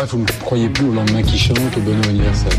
vous ne croyez plus au lendemain qui chante, au bon anniversaire.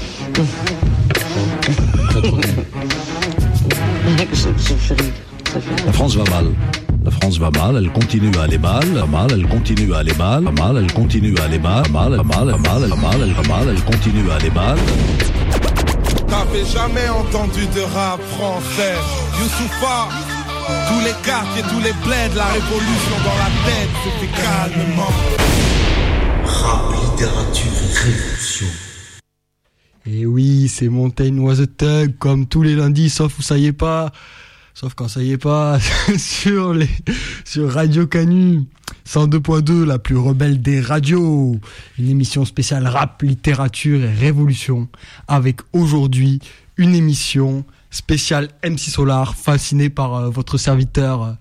La France va mal. La France va mal, elle continue à aller mal, elle continue à aller mal, elle continue à aller mal, elle continue à aller mal. T'avais jamais entendu de rap français. Youssoupha, tous les quartiers, tous les bleds, la révolution dans la tête, c'était calmement. Rap, littérature, révolution. Et oui, c'est Mountain Was a Thug, comme tous les lundis, sauf quand ça y est pas, sur Radio Canu 102.2, la plus rebelle des radios. Une émission spéciale rap, littérature et révolution, avec aujourd'hui une émission spéciale MC Solar, façonné par votre serviteur,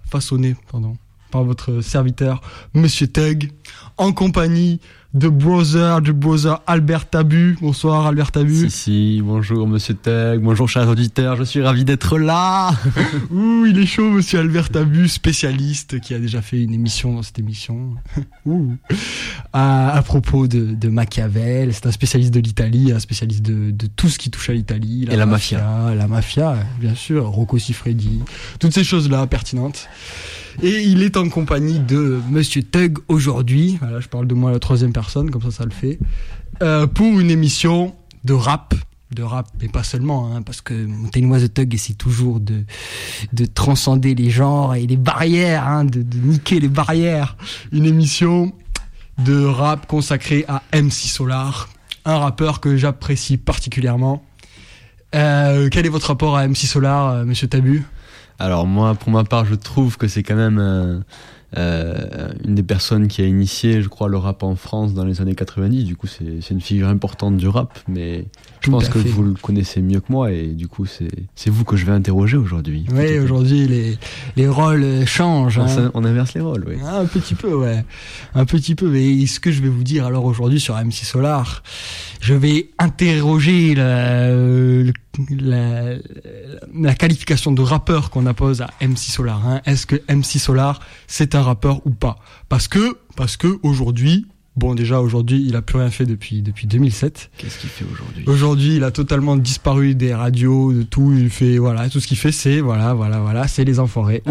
Monsieur Thug, en compagnie de brother Albert Tabu. Bonsoir Albert Tabu. Si, bonjour Monsieur Thug, bonjour chers auditeurs, je suis ravi d'être là. Ouh, il est chaud Monsieur Albert Tabu, spécialiste qui a déjà fait une émission dans cette émission. Ouh. À propos de Machiavel, c'est un spécialiste de l'Italie, un spécialiste de tout ce qui touche à l'Italie. Et la mafia. La mafia, bien sûr, Rocco Siffredi, toutes ces choses-là pertinentes. Et il est en compagnie de Monsieur Thug aujourd'hui. Voilà, je parle de moi à la troisième personne, comme ça le fait. Pour une émission de rap, mais pas seulement, hein, parce que Mountain Was a Thug essaie toujours de transcender les genres et les barrières, hein, de niquer les barrières. Une émission de rap consacrée à MC Solar, un rappeur que j'apprécie particulièrement. Quel est votre rapport à MC Solar, Monsieur Tabu ? Alors moi, pour ma part, je trouve que c'est quand même une des personnes qui a initié, je crois, le rap en France dans les années 90. Du coup, c'est une figure importante du rap, mais je pense que vous le connaissez mieux que moi, et du coup, c'est vous que je vais interroger aujourd'hui. Oui, aujourd'hui, les rôles changent. On inverse les rôles, oui. Un petit peu, ouais. Un petit peu. Et ce que je vais vous dire alors aujourd'hui sur MC Solar, je vais interroger la qualification de rappeur qu'on appose à MC Solar. Hein. Est-ce que MC Solar, c'est un rappeur ou pas ? Parce que aujourd'hui, aujourd'hui, il a plus rien fait depuis 2007. Qu'est-ce qu'il fait aujourd'hui ? Aujourd'hui, il a totalement disparu des radios, de tout. Il fait, tout ce qu'il fait, c'est, c'est les enfoirés.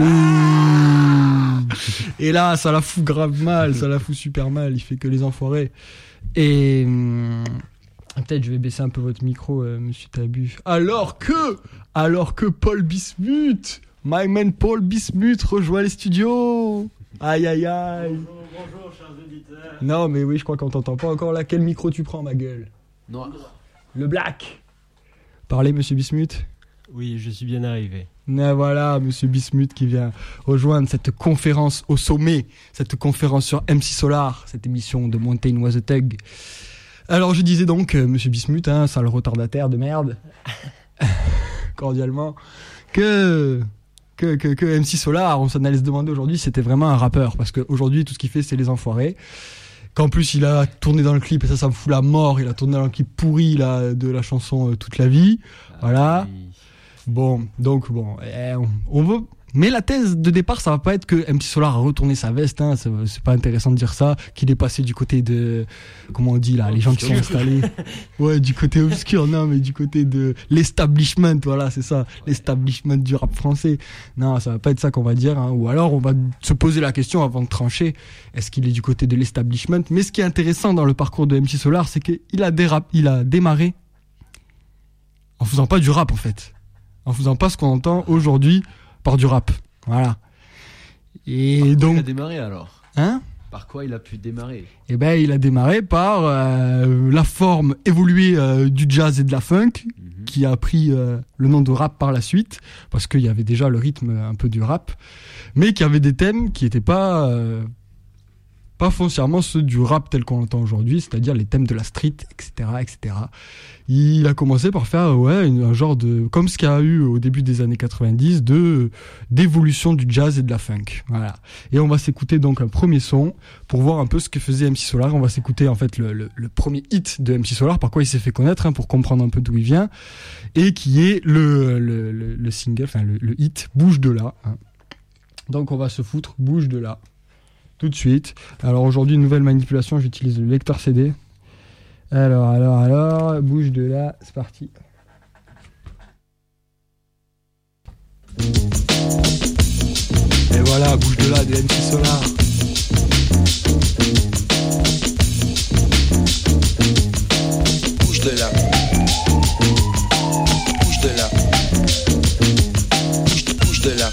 Et là, ça la fout grave mal, ça la fout super mal. Il fait que les enfoirés. Et peut-être je vais baisser un peu votre micro, Monsieur Tabu. Alors que Paul Bismuth, my man Paul Bismuth rejoint les studios. Aïe aïe aïe. Bonjour chers auditeurs. Non mais oui, je crois qu'on t'entend pas encore là. Quel micro tu prends, ma gueule ? Noir. Le black. Parlez, Monsieur Bismuth. Oui, je suis bien arrivé. Et voilà, Monsieur Bismuth qui vient rejoindre cette conférence au sommet, cette conférence sur MC Solar, cette émission de Mountain Was a Thug. Alors je disais donc, Monsieur Bismuth, sale retardataire de merde, cordialement, que MC Solar, on s'en allait se demander aujourd'hui, c'était vraiment un rappeur, parce qu'aujourd'hui tout ce qu'il fait c'est les enfoirés. Qu'en plus il a tourné dans le clip, et ça me fout la mort, il a tourné dans le clip pourri là, de la chanson Toute la vie, voilà. Oui. Bon, on veut... Mais la thèse de départ, ça va pas être que MC Solar a retourné sa veste, hein, c'est pas intéressant de dire ça, qu'il est passé du côté de, comment on dit là, les gens qui sont installés, ouais, du côté obscur, non, mais du côté de l'establishment, voilà, c'est ça, l'establishment du rap français. Non, ça va pas être ça qu'on va dire, hein, ou alors on va se poser la question avant de trancher, est-ce qu'il est du côté de l'establishment? Mais ce qui est intéressant dans le parcours de MC Solar, c'est qu'il a démarré en faisant pas du rap en fait, en faisant pas ce qu'on entend aujourd'hui par du rap, voilà. Et donc, il a démarré alors. Hein ? Par quoi il a pu démarrer ? Eh ben, il a démarré par la forme évoluée du jazz et de la funk, qui a pris le nom de rap par la suite, parce qu'il y avait déjà le rythme un peu du rap, mais qui avait des thèmes qui n'étaient pas foncièrement ceux du rap tel qu'on l'entend aujourd'hui, c'est-à-dire les thèmes de la street, etc., etc. Il a commencé par faire un genre de, comme ce qu'il y a eu au début des années 90, d'évolution du jazz et de la funk. Voilà. Et on va s'écouter donc un premier son pour voir un peu ce que faisait MC Solar. On va s'écouter en fait le premier hit de MC Solar, par quoi il s'est fait connaître, pour comprendre un peu d'où il vient, et qui est le single, enfin le hit Bouge de là. Donc on va se foutre Bouge de là tout de suite. Alors aujourd'hui, une nouvelle manipulation, j'utilise le lecteur CD. Alors, bouge de là, c'est parti. Et voilà, bouge de là, des MC Solar. Bouge de là. Bouge de là. Bouge de là.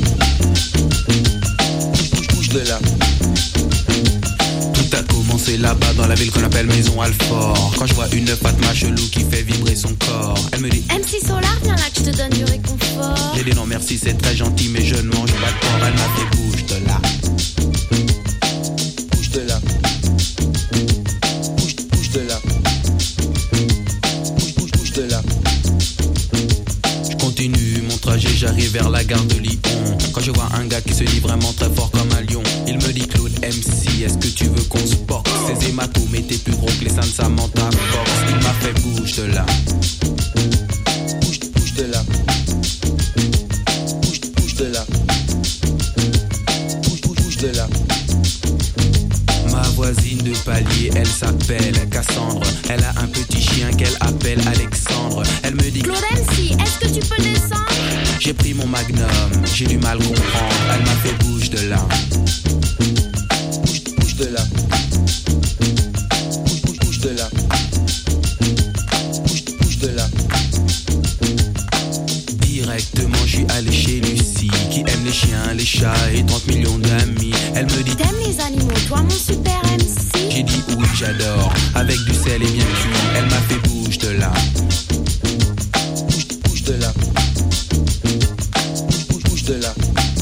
Bouge de là. Tout a commencé là-bas dans la ville qu'on appelle Maison Alfort. Quand je vois une Fatma chelou qui fait vibrer son corps, elle me dit MC Solar, viens là que je te donne du réconfort. J'ai dit non merci, c'est très gentil, mais je ne mange pas de porc. Elle m'a fait bouge de là. Bouge de là. Bouge de là. Bouge de là. Je continue mon trajet, j'arrive vers la gare de Lyon. Quand je vois un gars qui se dit vraiment très fort comme un lion, il me dit Claude MC, est-ce que tu veux qu'on se porte? Ces hématomes étaient plus gros que les seins de Samantha Fox. Il m'a fait bouge de là. Bouge de là. Bouge de là. Bouge de là. Ma voisine de palier, elle s'appelle Cassandre. Elle a un petit chien qu'elle appelle Alexandre. Elle me dit Claude MC, est-ce que tu peux descendre? j'ai pris mon magnum, j'ai du mal comprendre. Elle m'a fait bouge de là. Bouge de là. Bouge de là. Bouge de là. Directement, je suis allé chez Lucie, qui aime les chiens, les chats et 30 millions d'amis. Elle me dit t'aimes les animaux, toi mon super MC? J'ai dit oui, j'adore, avec du sel et bien cuit. Elle m'a fait bouge de là. Bouge de là. Bouge de là.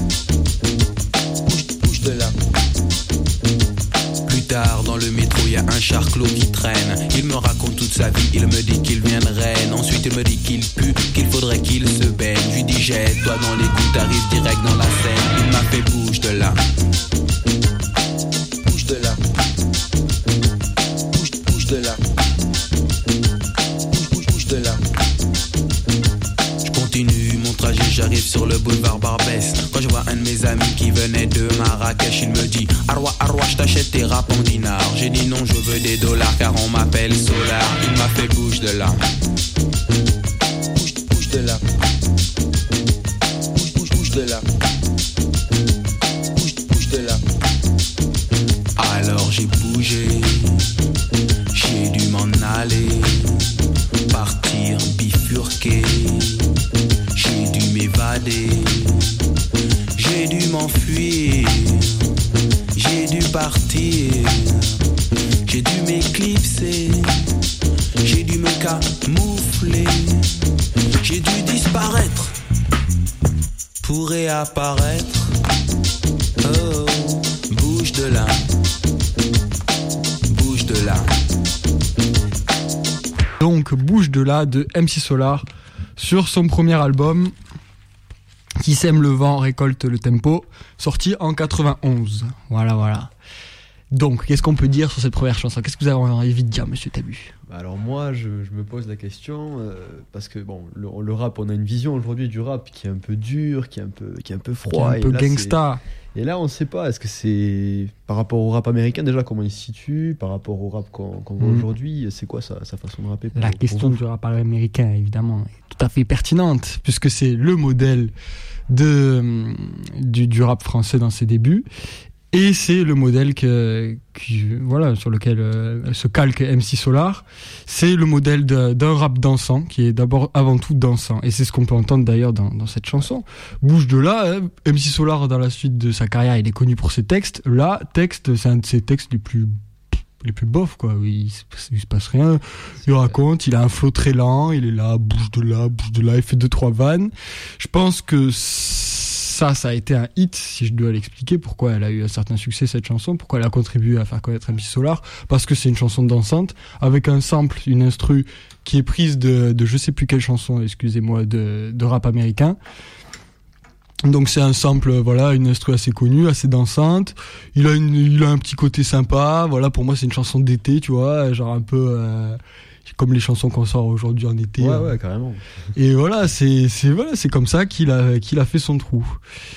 Bouge de là. Plus tard dans le métro, il y a un charclos qui traîne. Il me raconte toute sa vie, il me dit qu'il vient de Rennes. Ensuite il me dit qu'il pue, qu'il faudrait qu'il se baigne. Je lui dis jette-toi dans l'égout, t'arrives direct dans la Seine. Il m'a fait bouge de là. Bouge de là. Bouge de là. Bouge de là. Je continue mon trajet, j'arrive sur le boulevard Barbès. Quand je vois un de mes amis qui venait de Marrakech, il me dit Arwa, je t'achète tes rap en dinars. J'ai dit non, je veux des dollars car on m'appelle Solar. Il m'a fait bouge de là. Bouge de là. Bouge de là. Bouge de là. Alors j'ai bougé, j'ai dû m'en aller, partir bifurquer. J'ai dû m'évader, j'ai dû m'enfuir, j'ai dû partir, j'ai dû m'éclipser, j'ai dû me camoufler, j'ai dû disparaître pour réapparaître. Oh, bouge de là, bouge de là. Donc bouge de là de MC Solar sur son premier album Qui sème le vent récolte le tempo, sorti en 91. Voilà. Donc qu'est-ce qu'on peut dire sur cette première chanson? Qu'est-ce que vous avez envie de dire, monsieur Tabu? Alors moi je me pose la question parce que bon le rap, on a une vision aujourd'hui du rap qui est un peu dur, qui est un peu froid, qui est un peu gangsta. Et là on ne sait pas, est-ce que c'est par rapport au rap américain déjà, comment il se situe, par rapport au rap qu'on voit aujourd'hui, c'est quoi sa façon de rapper La question du rap américain évidemment est tout à fait pertinente puisque c'est le modèle du rap français dans ses débuts. Et c'est le modèle sur lequel se calque MC Solar. C'est le modèle d'un rap dansant, qui est d'abord avant tout dansant. Et c'est ce qu'on peut entendre d'ailleurs dans cette chanson. Bouge de là, MC Solar dans la suite de sa carrière, il est connu pour ses textes. Là, c'est un de ses textes les plus bofs, quoi. Il se passe rien. Il raconte, il a un flow très lent, il est là, bouge de là, il fait 2-3 vannes. Je pense que ça a été un hit, si je dois l'expliquer, pourquoi elle a eu un certain succès, cette chanson, pourquoi elle a contribué à faire connaître MC Solar, parce que c'est une chanson dansante, avec un sample, une instru, qui est prise de je sais plus quelle chanson, excusez-moi, de rap américain. Donc c'est un sample, une instru assez connue, assez dansante, il a un petit côté sympa, pour moi c'est une chanson d'été, tu vois, genre un peu... comme les chansons qu'on sort aujourd'hui en été. Ouais, carrément. Et c'est comme ça qu'il a fait son trou.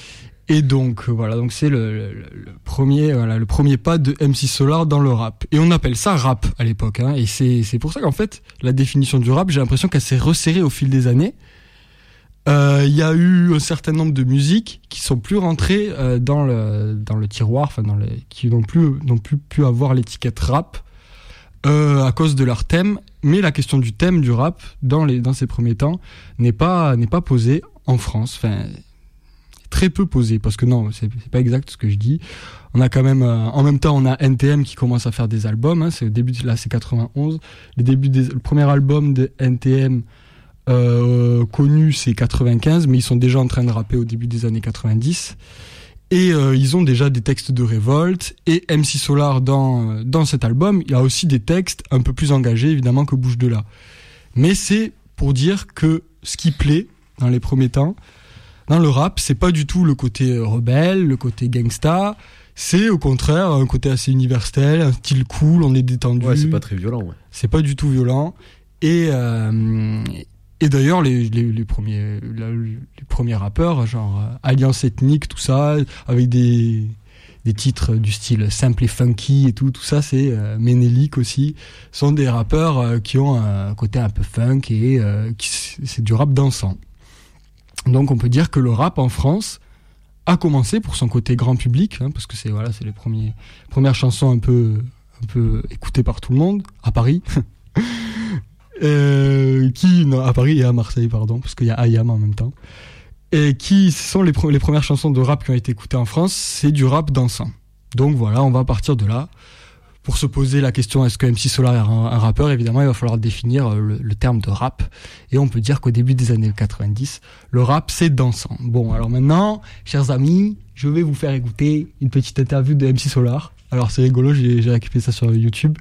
Et donc voilà, donc c'est le premier pas de MC Solar dans le rap. Et on appelle ça rap à l'époque, hein. Et c'est pour ça qu'en fait la définition du rap, j'ai l'impression qu'elle s'est resserrée au fil des années. Il y a eu un certain nombre de musiques qui sont plus rentrées dans le tiroir, enfin qui n'ont plus pu avoir l'étiquette rap à cause de leur thème. Mais la question du thème du rap dans ces premiers temps n'est pas posée en France. Enfin, très peu posée, parce que non, c'est pas exact ce que je dis. On a quand même en même temps on a NTM qui commence à faire des albums, hein. C'est au début, là c'est 91, le premier album de NTM connu c'est 95, mais ils sont déjà en train de rapper au début des années 90 et ils ont déjà des textes de révolte. Et MC Solar dans cet album, il y a aussi des textes un peu plus engagés évidemment que Bouche de là, mais c'est pour dire que ce qui plaît dans les premiers temps dans le rap, c'est pas du tout le côté rebelle, le côté gangsta, c'est au contraire un côté assez universel, un style cool, on est détendu. Ouais, c'est pas très violent, ouais. C'est pas du tout violent. Et d'ailleurs, les premiers rappeurs, genre Alliance Ethnique, tout ça, avec des titres du style simple et funky et tout ça, c'est Ménélique aussi, sont des rappeurs qui ont un côté un peu funk et c'est du rap dansant. Donc on peut dire que le rap en France a commencé pour son côté grand public, hein, parce que c'est les premières chansons un peu écoutées par tout le monde à Paris. À Paris et à Marseille, pardon, parce qu'il y a Ayam en même temps. Et qui sont les premières chansons de rap qui ont été écoutées en France, c'est du rap dansant. Donc voilà, on va partir de là. Pour se poser la question, est-ce que MC Solar est un rappeur? Évidemment, il va falloir définir le terme de rap. Et on peut dire qu'au début des années 90, le rap, c'est dansant. Bon, alors maintenant, chers amis, je vais vous faire écouter une petite interview de MC Solar. Alors c'est rigolo, j'ai récupéré ça sur YouTube.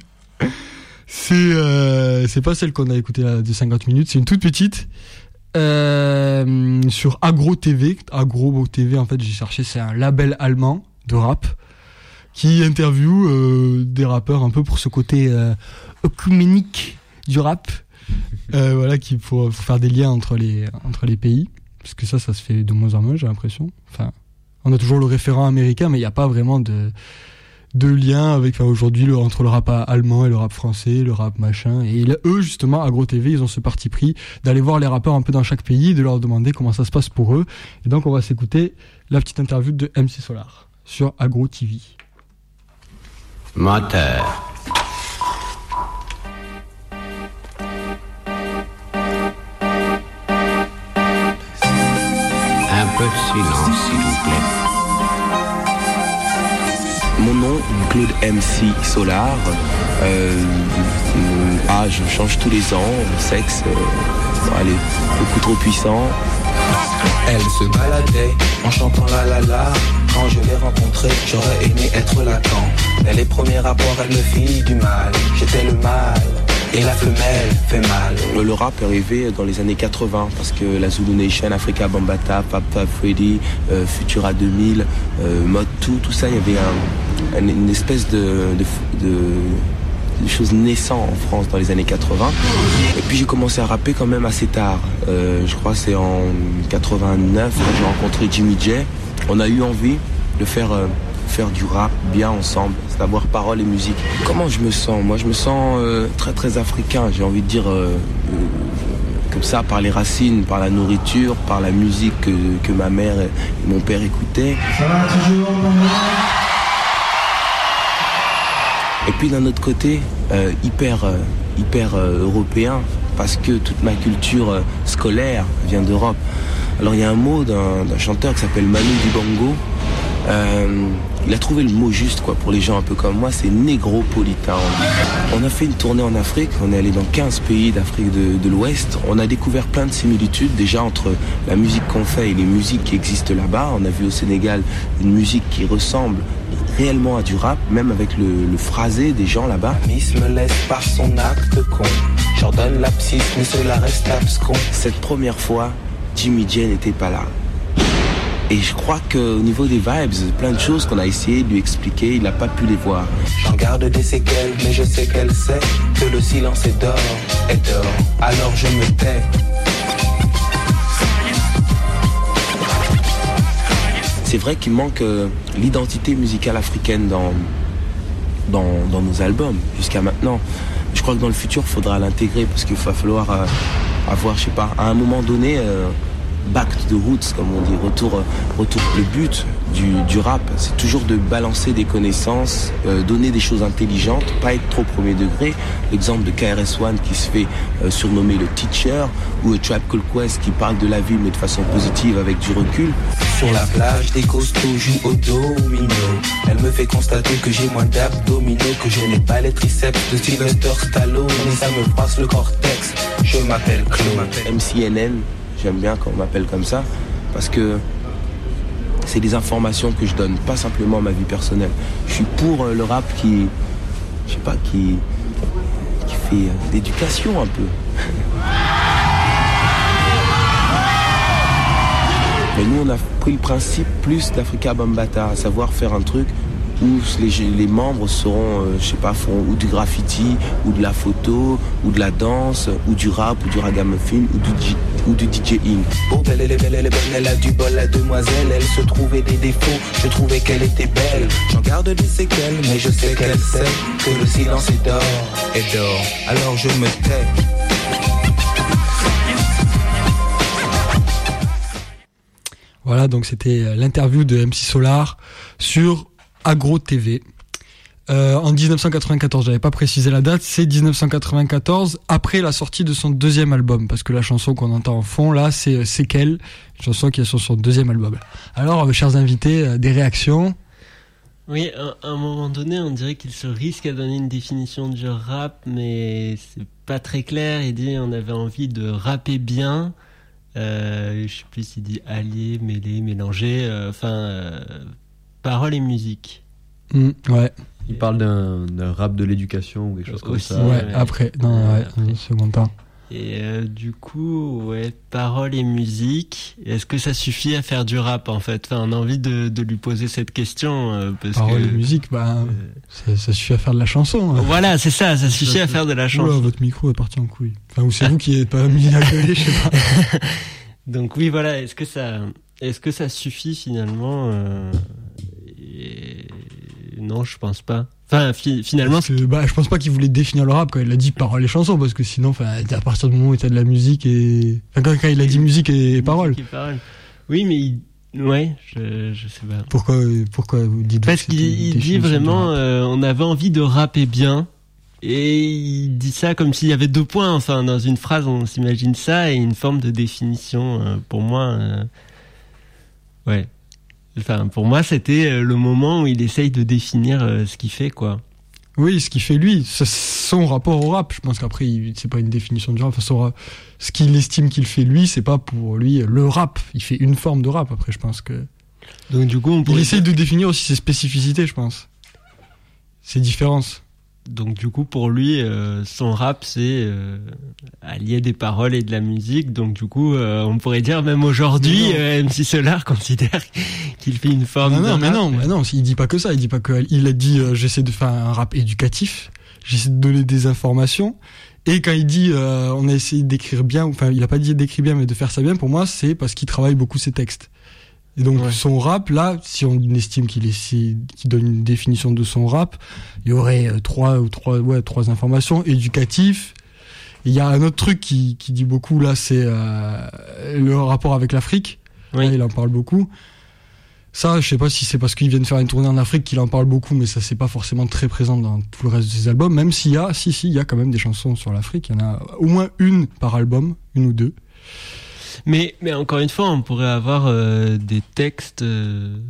C'est pas celle qu'on a écoutée là, de 50 minutes, c'est une toute petite. Sur Agro TV. Agro TV, en fait, j'ai cherché, c'est un label allemand de rap qui interviewe des rappeurs un peu pour ce côté œcuménique du rap, qui pour faire des liens entre les pays, parce que ça se fait de moins en moins, j'ai l'impression. Enfin, on a toujours le référent américain, mais il n'y a pas vraiment de lien avec aujourd'hui entre le rap allemand et le rap français, le rap machin. Et eux, justement, Agro TV, ils ont ce parti pris d'aller voir les rappeurs un peu dans chaque pays, de leur demander comment ça se passe pour eux. Et donc, on va s'écouter la petite interview de MC Solar sur Agro TV. Moteur. Un peu de silence, s'il vous plaît. Mon nom, Claude MC Solar. Je change tous les ans. Le sexe, beaucoup trop puissant. Elle se baladait en chantant la la la. Quand je l'ai rencontrée, j'aurais aimé être Lacan. Mais les premiers rapports, elle me fit du mal. J'étais le mâle et la femelle fait mal. Le rap est arrivé dans les années 80 parce que la Zulu Nation, Africa Bambaataa, Fab Freddy, Futura 2000, Mode tout ça, il y avait une espèce de choses naissant en France dans les années 80. Et puis j'ai commencé à rapper quand même assez tard. Je crois que c'est en 89 quand j'ai rencontré Jimmy J. On a eu envie de faire du rap bien ensemble, savoir parole et musique. Comment je me sens? Moi je me sens très très africain, j'ai envie de dire comme ça, par les racines, par la nourriture, par la musique que ma mère et mon père écoutaient. Ça va toujours, Et puis d'un autre côté, hyper européen, parce que toute ma culture scolaire vient d'Europe. Alors il y a un mot d'un chanteur qui s'appelle Manu Dibango. Il a trouvé le mot juste pour les gens un peu comme moi, c'est négropolitain. On a fait une tournée en Afrique, on est allé dans 15 pays d'Afrique de l'Ouest. On a découvert plein de similitudes déjà entre la musique qu'on fait et les musiques qui existent là-bas. On a vu au Sénégal une musique qui ressemble réellement à du rap, même avec le phrasé des gens là-bas. Miss me laisse par son acte con. J'ordonne l'abscisse, mais cela reste abscon. Cette première fois, Jimmy J n'était pas là. Et je crois qu'au niveau des vibes, plein de choses qu'on a essayé de lui expliquer, il n'a pas pu les voir. J'en garde des séquelles, mais je sais qu'elle sait que le silence est d'or, alors je me tais. C'est vrai qu'il manque l'identité musicale africaine dans nos albums jusqu'à maintenant. Je crois que dans le futur, il faudra l'intégrer parce qu'il va falloir avoir, je sais pas, à un moment donné, back to the roots, comme on dit, retour. Le but du rap, c'est toujours de balancer des connaissances, donner des choses intelligentes, pas être trop premier degré. L'exemple de KRS-One qui se fait surnommer le teacher, ou Tribe Called Quest qui parle de la vie mais de façon positive avec du recul. Sur la plage, des costauds jouent au domino. Elle me fait constater que j'ai moins d'abdominaux, que je n'ai pas les triceps de Sylvester Stallone, et ça me froisse le cortex. Je m'appelle Claude. MCNN, j'aime bien quand on m'appelle comme ça, parce que c'est des informations que je donne, pas simplement ma vie personnelle. Je suis pour le rap qui fait d'éducation un peu. Mais nous, on a pris le principe plus d'Africa Bambaataa, à savoir faire un truc où les membres seront, feront ou du graffiti, ou de la photo, ou de la danse, ou du rap, ou du ragamuffin, ou du DJing. Oh, elle est belle, elle a du bol, la demoiselle. Elle se trouvait des défauts, je trouvais qu'elle était belle. J'en garde des séquelles, mais je sais qu'elle sait que le silence est d'or, alors je me tais. Voilà, donc c'était l'interview de MC Solar sur Agro TV. En 1994, j'avais pas précisé la date, c'est 1994, après la sortie de son deuxième album, parce que la chanson qu'on entend en fond, là, c'est Séquelles, une chanson qui est sur son deuxième album. Alors, chers invités, des réactions? Oui, à un moment donné, on dirait qu'il se risque à donner une définition du rap, mais c'est pas très clair. Il dit on avait envie de rapper bien, je sais plus s'il dit allier, mêler, mélanger, paroles et musique. Ouais. Il parle d'un rap de l'éducation ou quelque chose comme ça. Ouais, après, dans un second temps. Et du coup, ouais, paroles et musique. Est-ce que ça suffit à faire du rap en fait? Enfin, on a envie de lui poser cette question. Paroles et musique, ça suffit à faire de la chanson. Hein. Voilà, c'est ça suffit à faire de la chanson. Oula, votre micro est parti en couille. Enfin, ou c'est vous qui n'êtes pas mis à gueuler, je sais pas. Donc oui, voilà, est-ce que ça suffit finalement Non, je pense pas. Enfin, finalement... je pense pas qu'il voulait définir le rap quand il a dit paroles et chansons, parce que sinon, à partir du moment où il y a de la musique et... Enfin, quand il a dit musique et paroles. Oui, mais ouais, je sais pas. Pourquoi vous dites... Parce qu'il dit vraiment, on avait envie de rapper bien, et il dit ça comme s'il y avait deux points, enfin, dans une phrase, on s'imagine ça, et une forme de définition, pour moi... ouais. Enfin, pour moi, c'était le moment où il essaye de définir ce qu'il fait, quoi. Oui, ce qu'il fait lui, son rapport au rap. Je pense qu'après, c'est pas une définition du rap. Enfin, ce qu'il estime qu'il fait lui, c'est pas pour lui le rap. Il fait une forme de rap. Après, je pense que. Donc du coup, il essaye de définir aussi ses spécificités, je pense. Ses différences. Donc du coup, pour lui, son rap, c'est allier des paroles et de la musique. Donc du coup, on pourrait dire même aujourd'hui, MC Solar considère qu'il fait une forme de rap. Mais non, il dit pas que ça. Il dit pas que. Il a dit, j'essaie de faire un rap éducatif. J'essaie de donner des informations. Et quand il dit, on a essayé d'écrire bien, enfin, il a pas dit d'écrire bien, mais de faire ça bien. Pour moi, c'est parce qu'il travaille beaucoup ses textes. Et donc son rap, là, si on estime qu'il donne une définition de son rap, il y aurait trois informations éducatives. Il y a un autre truc qui dit beaucoup là, c'est le rapport avec l'Afrique. Oui. Là, il en parle beaucoup. Ça, je sais pas si c'est parce qu'il vient de faire une tournée en Afrique qu'il en parle beaucoup, mais ça c'est pas forcément très présent dans tout le reste de ses albums. Même s'il y a, il y a quand même des chansons sur l'Afrique. Il y en a au moins une par album, une ou deux. Mais encore une fois, on pourrait avoir des textes de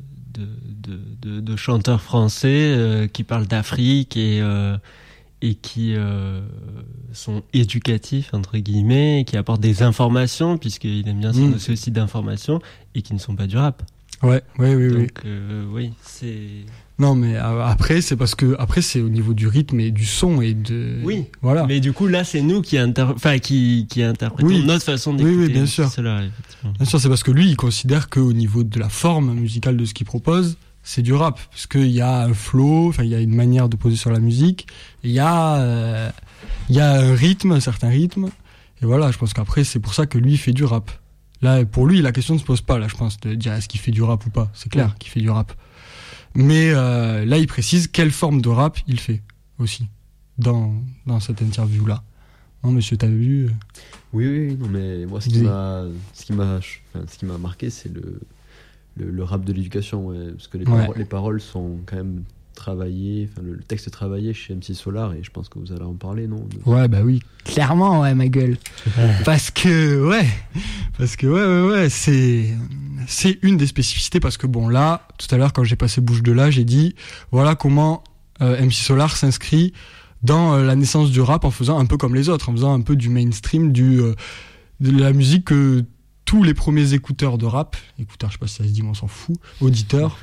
chanteurs français qui parlent d'Afrique et qui sont éducatifs entre guillemets, et qui apportent des informations, puisqu'il aime bien s'endosser aussi d'informations, et qui ne sont pas du rap. Oui. Donc oui, c'est... Non, mais après, c'est parce que c'est au niveau du rythme et du son et de. Oui. Voilà. Mais du coup, là, c'est nous qui interprétons notre façon d'écouter. Oui, bien sûr. Bien sûr, c'est parce que lui, il considère qu'au niveau de la forme musicale de ce qu'il propose, c'est du rap, parce qu'il y a un flow, enfin, il y a une manière de poser sur la musique, il y a un rythme, un certain rythme, et voilà, je pense qu'après, c'est pour ça que lui, il fait du rap. Là, pour lui, la question ne se pose pas, là, je pense, de dire est-ce qu'il fait du rap ou pas. C'est clair qu'il fait du rap. Mais là, il précise quelle forme de rap il fait aussi dans cette interview-là. Non, monsieur, t'as vu Oui, non, mais moi, ce qui m'a marqué, c'est le rap de l'éducation, parce que les paroles sont quand même travaillées, le texte est travaillé chez MC Solar, et je pense que vous allez en parler, non? Ouais, bah oui, clairement, ouais, ma gueule. Parce que c'est une des spécificités, parce que bon, là, tout à l'heure, quand j'ai passé bouche de là, j'ai dit, voilà comment MC Solar s'inscrit dans la naissance du rap en faisant un peu comme les autres, en faisant un peu du mainstream, de la musique que tous les premiers écouteurs de rap, je sais pas si ça se dit, mais on s'en fout, auditeurs.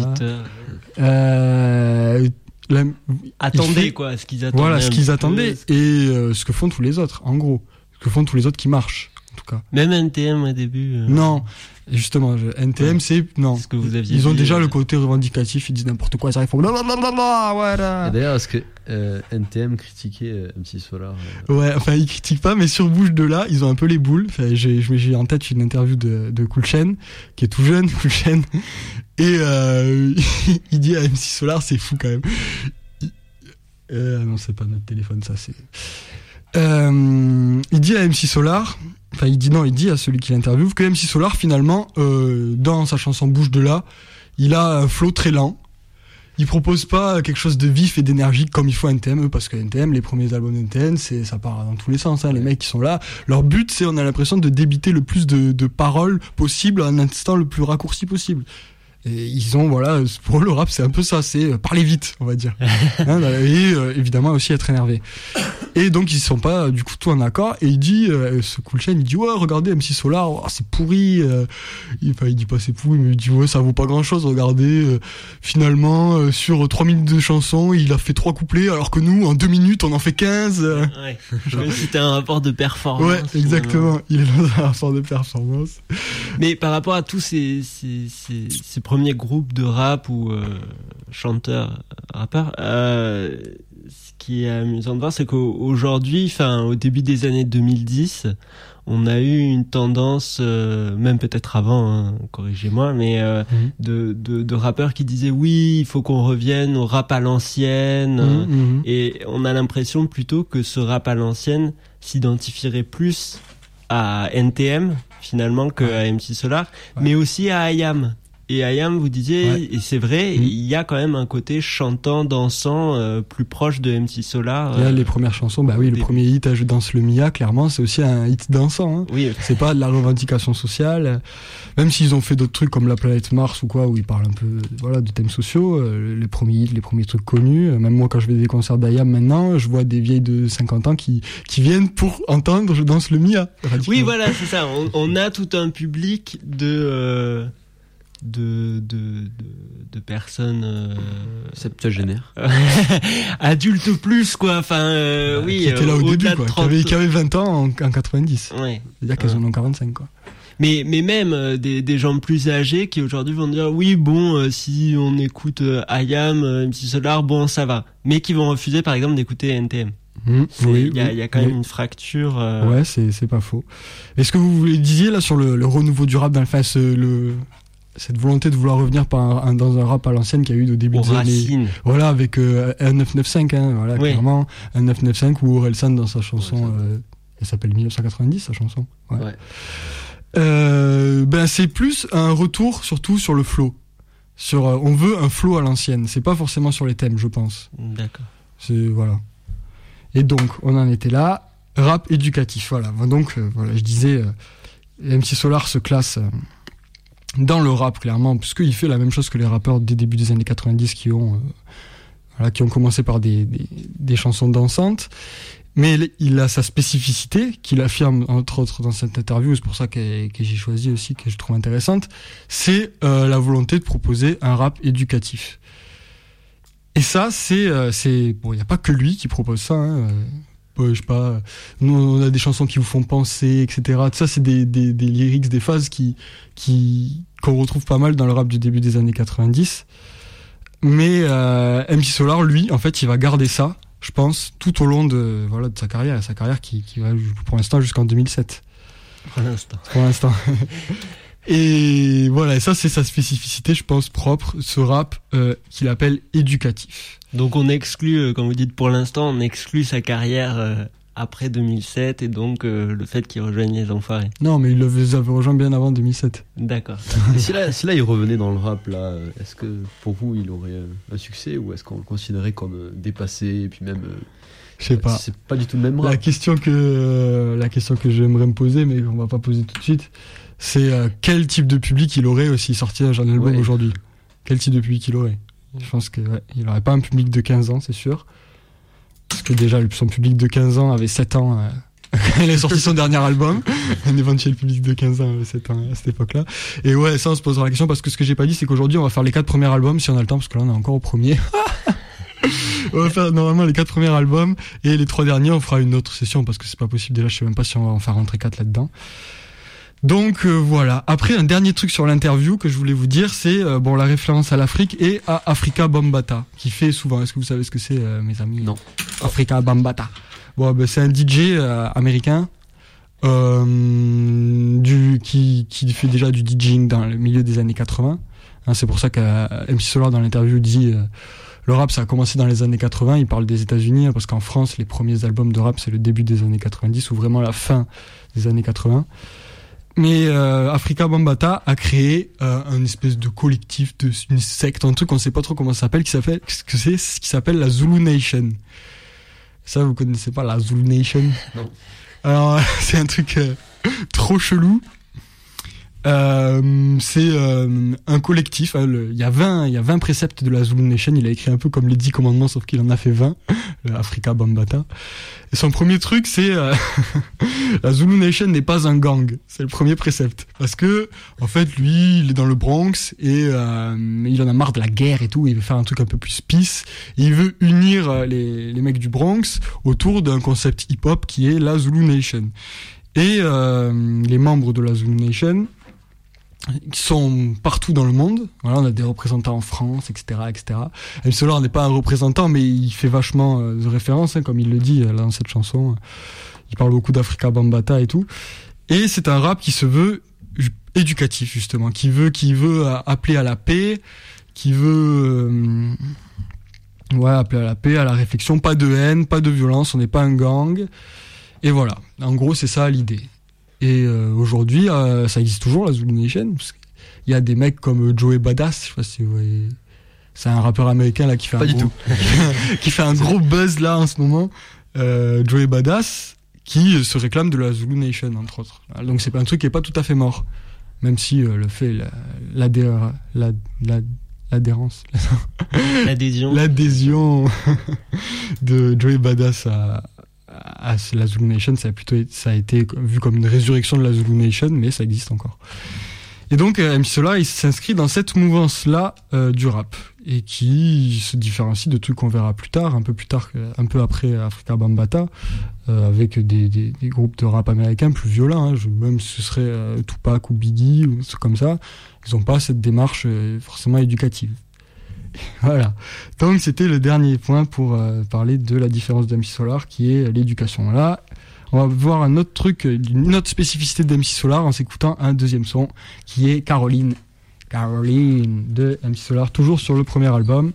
Attendaient, quoi, ce qu'ils attendaient. Voilà, ce qu'ils attendaient, et ce que font tous les autres, en gros. Ce que font tous les autres qui marchent, en tout cas. Même NTM au début. Non. Justement, NTM, non. Ce que vous aviez ils ont déjà le côté revendicatif, ils disent n'importe quoi, ils font blablabla, voilà. Et d'ailleurs, est-ce que NTM critiquait MC Solar Ouais, enfin, ils critiquent pas, mais sur bouche de là, ils ont un peu les boules. Enfin, j'ai en tête une interview de Cool Chain, qui est tout jeune, Cool Chain, et il dit à MC Solar, c'est fou quand même. Non, c'est pas notre téléphone, ça, c'est... il dit à MC Solar, il dit à celui qui l'interviewe que MC Solar, finalement, dans sa chanson Bouche de là, il a un flow très lent. Il propose pas quelque chose de vif et d'énergique comme il faut à NTM, parce que NTM, les premiers albums NTM, ça part dans tous les sens, hein. Les mecs qui sont là, leur but, c'est, on a l'impression de débiter le plus de paroles possible à un instant le plus raccourci possible. Et ils ont, pour le rap, c'est un peu ça, c'est parler vite, on va dire. Et évidemment aussi être énervé. Et donc ils sont pas du coup tout en accord. Et il dit, ce Cool Chain, il dit ouais, regardez MC Solar, c'est pourri. Il dit pas c'est pourri, mais il dit ouais, ça vaut pas grand chose. Regardez, finalement sur 3 minutes de chanson, il a fait 3 couplets, alors que nous en 2 minutes on en fait 15. Ouais. C'était un rapport de performance. Ouais, exactement. Il est dans un rapport de performance. Mais par rapport à tous ces premiers groupes de rap ou chanteurs, rappeurs, ce qui est amusant de voir, c'est qu'aujourd'hui, au début des années 2010, on a eu une tendance, même peut-être avant, hein, corrigez-moi, mais de rappeurs qui disaient oui, il faut qu'on revienne au rap à l'ancienne, et on a l'impression plutôt que ce rap à l'ancienne s'identifierait plus à NTM finalement que à MC Solar, mais aussi à IAM. Et IAM, vous disiez, et c'est vrai, il y a quand même un côté chantant, dansant, plus proche de MC Solar. Là, les premières chansons, le premier hit, Je danse le Mia, clairement, c'est aussi un hit dansant. Hein. Oui. C'est pas de la revendication sociale. Même s'ils ont fait d'autres trucs comme La planète Mars ou quoi, où ils parlent un peu, de thèmes sociaux, les premiers hits, les premiers trucs connus. Même moi, quand je vais des concerts d'IAM maintenant, je vois des vieilles de 50 ans qui viennent pour entendre Je danse le Mia. Oui, voilà, c'est ça. On a tout un public de personnes septuagénaires, adultes plus quoi, qui étaient là au début, quoi, 30... qui avaient 20 ans en 90. Ouais. C'est-à-dire qu'elles en ont 45, quoi. Mais même des gens plus âgés qui aujourd'hui vont dire oui bon si on écoute IAM, MC Solar, bon ça va, mais qui vont refuser par exemple d'écouter NTM. Il y a quand même une fracture. Ouais, c'est pas faux. Est-ce que vous disiez là sur le renouveau du rap dans cette volonté de vouloir revenir dans un rap à l'ancienne qu'il y a eu au début des années, avec un 995, hein, clairement un 995 ou Orelsan dans sa chanson, elle s'appelle 1990 sa chanson. C'est plus un retour surtout sur le flow. On veut un flow à l'ancienne. C'est pas forcément sur les thèmes, je pense. D'accord. Et donc on en était là. Rap éducatif. Donc je disais, MC Solar se classe dans le rap clairement, puisqu'il fait la même chose que les rappeurs des débuts des années 90 qui ont commencé par des chansons dansantes, mais il a sa spécificité qu'il affirme entre autres dans cette interview, c'est pour ça que j'ai choisi aussi, que je trouve intéressante, c'est la volonté de proposer un rap éducatif. Et ça il y a pas que lui qui propose ça, hein. Je sais pas, nous on a des chansons qui vous font penser, etc. Tout ça c'est des lyrics, des phases qu'on retrouve pas mal dans le rap du début des années 90. Mais MC Solar, lui, en fait, il va garder ça, je pense, tout au long de sa carrière qui va pour l'instant jusqu'en 2007. Pour l'instant. Et voilà, et ça c'est sa spécificité, je pense, propre, ce rap qu'il appelle éducatif. Donc on exclut, comme vous dites pour l'instant, on exclut sa carrière après 2007 et donc le fait qu'il rejoigne les Enfoirés. Non, mais il les avait rejoints bien avant 2007. D'accord. Et si là il revenait dans le rap, là, est-ce que pour vous il aurait un succès ou est-ce qu'on le considérait comme dépassé et puis même... Je sais pas. C'est pas du tout le même rap. La question que j'aimerais me poser, mais qu'on va pas poser tout de suite, c'est quel type de public il aurait s'il sortait un album aujourd'hui. Quel type de public il aurait. Je pense que il aurait pas un public de 15 ans, c'est sûr. Parce que déjà, son public de 15 ans avait 7 ans quand il a sorti son dernier album. Un éventuel public de 15 ans avait 7 ans à cette époque-là. Et ouais, ça, on se posera la question parce que ce que j'ai pas dit, c'est qu'aujourd'hui, on va faire les 4 premiers albums si on a le temps, parce que là, on est encore au premier. On va faire normalement les 4 premiers albums et les 3 derniers, on fera une autre session parce que c'est pas possible. Déjà, je sais même pas si on va en faire rentrer 4 là-dedans. Donc voilà. Après, un dernier truc sur l'interview que je voulais vous dire, c'est la référence à l'Afrique et à Afrika Bambaataa, qui fait souvent. Est-ce que vous savez ce que c'est, mes amis? Non. Afrika Bambaataa. Bon, c'est un DJ américain qui fait déjà du DJing dans le milieu des années 80. Hein, c'est pour ça que MC Solar dans l'interview dit le rap ça a commencé dans les années 80. Il parle des États-Unis parce qu'en France les premiers albums de rap c'est le début des années 90 ou vraiment la fin des années 80. Mais Afrika Bambaataa a créé un espèce de collectif, une secte, un truc on sait pas trop comment ça s'appelle, qui s'appelle la Zulu Nation. Ça vous connaissez pas la Zulu Nation? Non. Alors c'est un truc trop chelou. C'est un collectif. Il y a 20 préceptes de la Zulu Nation. Il a écrit un peu comme les 10 commandements, sauf qu'il en a fait 20. Afrika Bambaataa. Et son premier truc, c'est la Zulu Nation n'est pas un gang. C'est le premier précepte. Parce que, en fait, lui, il est dans le Bronx et il en a marre de la guerre et tout. Il veut faire un truc un peu plus peace. Et il veut unir les mecs du Bronx autour d'un concept hip-hop qui est la Zulu Nation. Et les membres de la Zulu Nation qui sont partout dans le monde. Voilà, on a des représentants en France, etc., etc. MC Solar n'est pas un représentant, mais il fait vachement de références, comme il le dit là dans cette chanson. Il parle beaucoup d'Afrika Bambaataa et tout. Et c'est un rap qui se veut éducatif, justement, qui veut appeler à la paix, qui veut appeler à la paix, à la réflexion, pas de haine, pas de violence, on n'est pas un gang. Et voilà, en gros, c'est ça l'idée. Et aujourd'hui, ça existe toujours, la Zulu Nation. Parce qu'il y a des mecs comme Joey Badass, je sais pas si vous voyez. C'est un rappeur américain là qui fait qui fait un gros buzz là en ce moment. Joey Badass, qui se réclame de la Zulu Nation entre autres. Donc c'est pas un truc qui est pas tout à fait mort, même si l'adhésion de Joey Badass à la Zulu Nation, ça a été vu comme une résurrection de la Zulu Nation, mais ça existe encore. Et donc MC Solar, il s'inscrit dans cette mouvance-là du rap, et qui se différencie de trucs qu'on verra plus tard, un peu après Afrika Bambaataa, avec des groupes de rap américains plus violents, même si ce serait Tupac ou Biggie ou trucs comme ça, ils n'ont pas cette démarche forcément éducative. Voilà. Donc c'était le dernier point pour parler de la différence d'MC Solar, qui est l'éducation. Là, on va voir un autre truc, une autre spécificité d'MC Solar en s'écoutant un deuxième son qui est Caroline de MC Solar, toujours sur le premier album.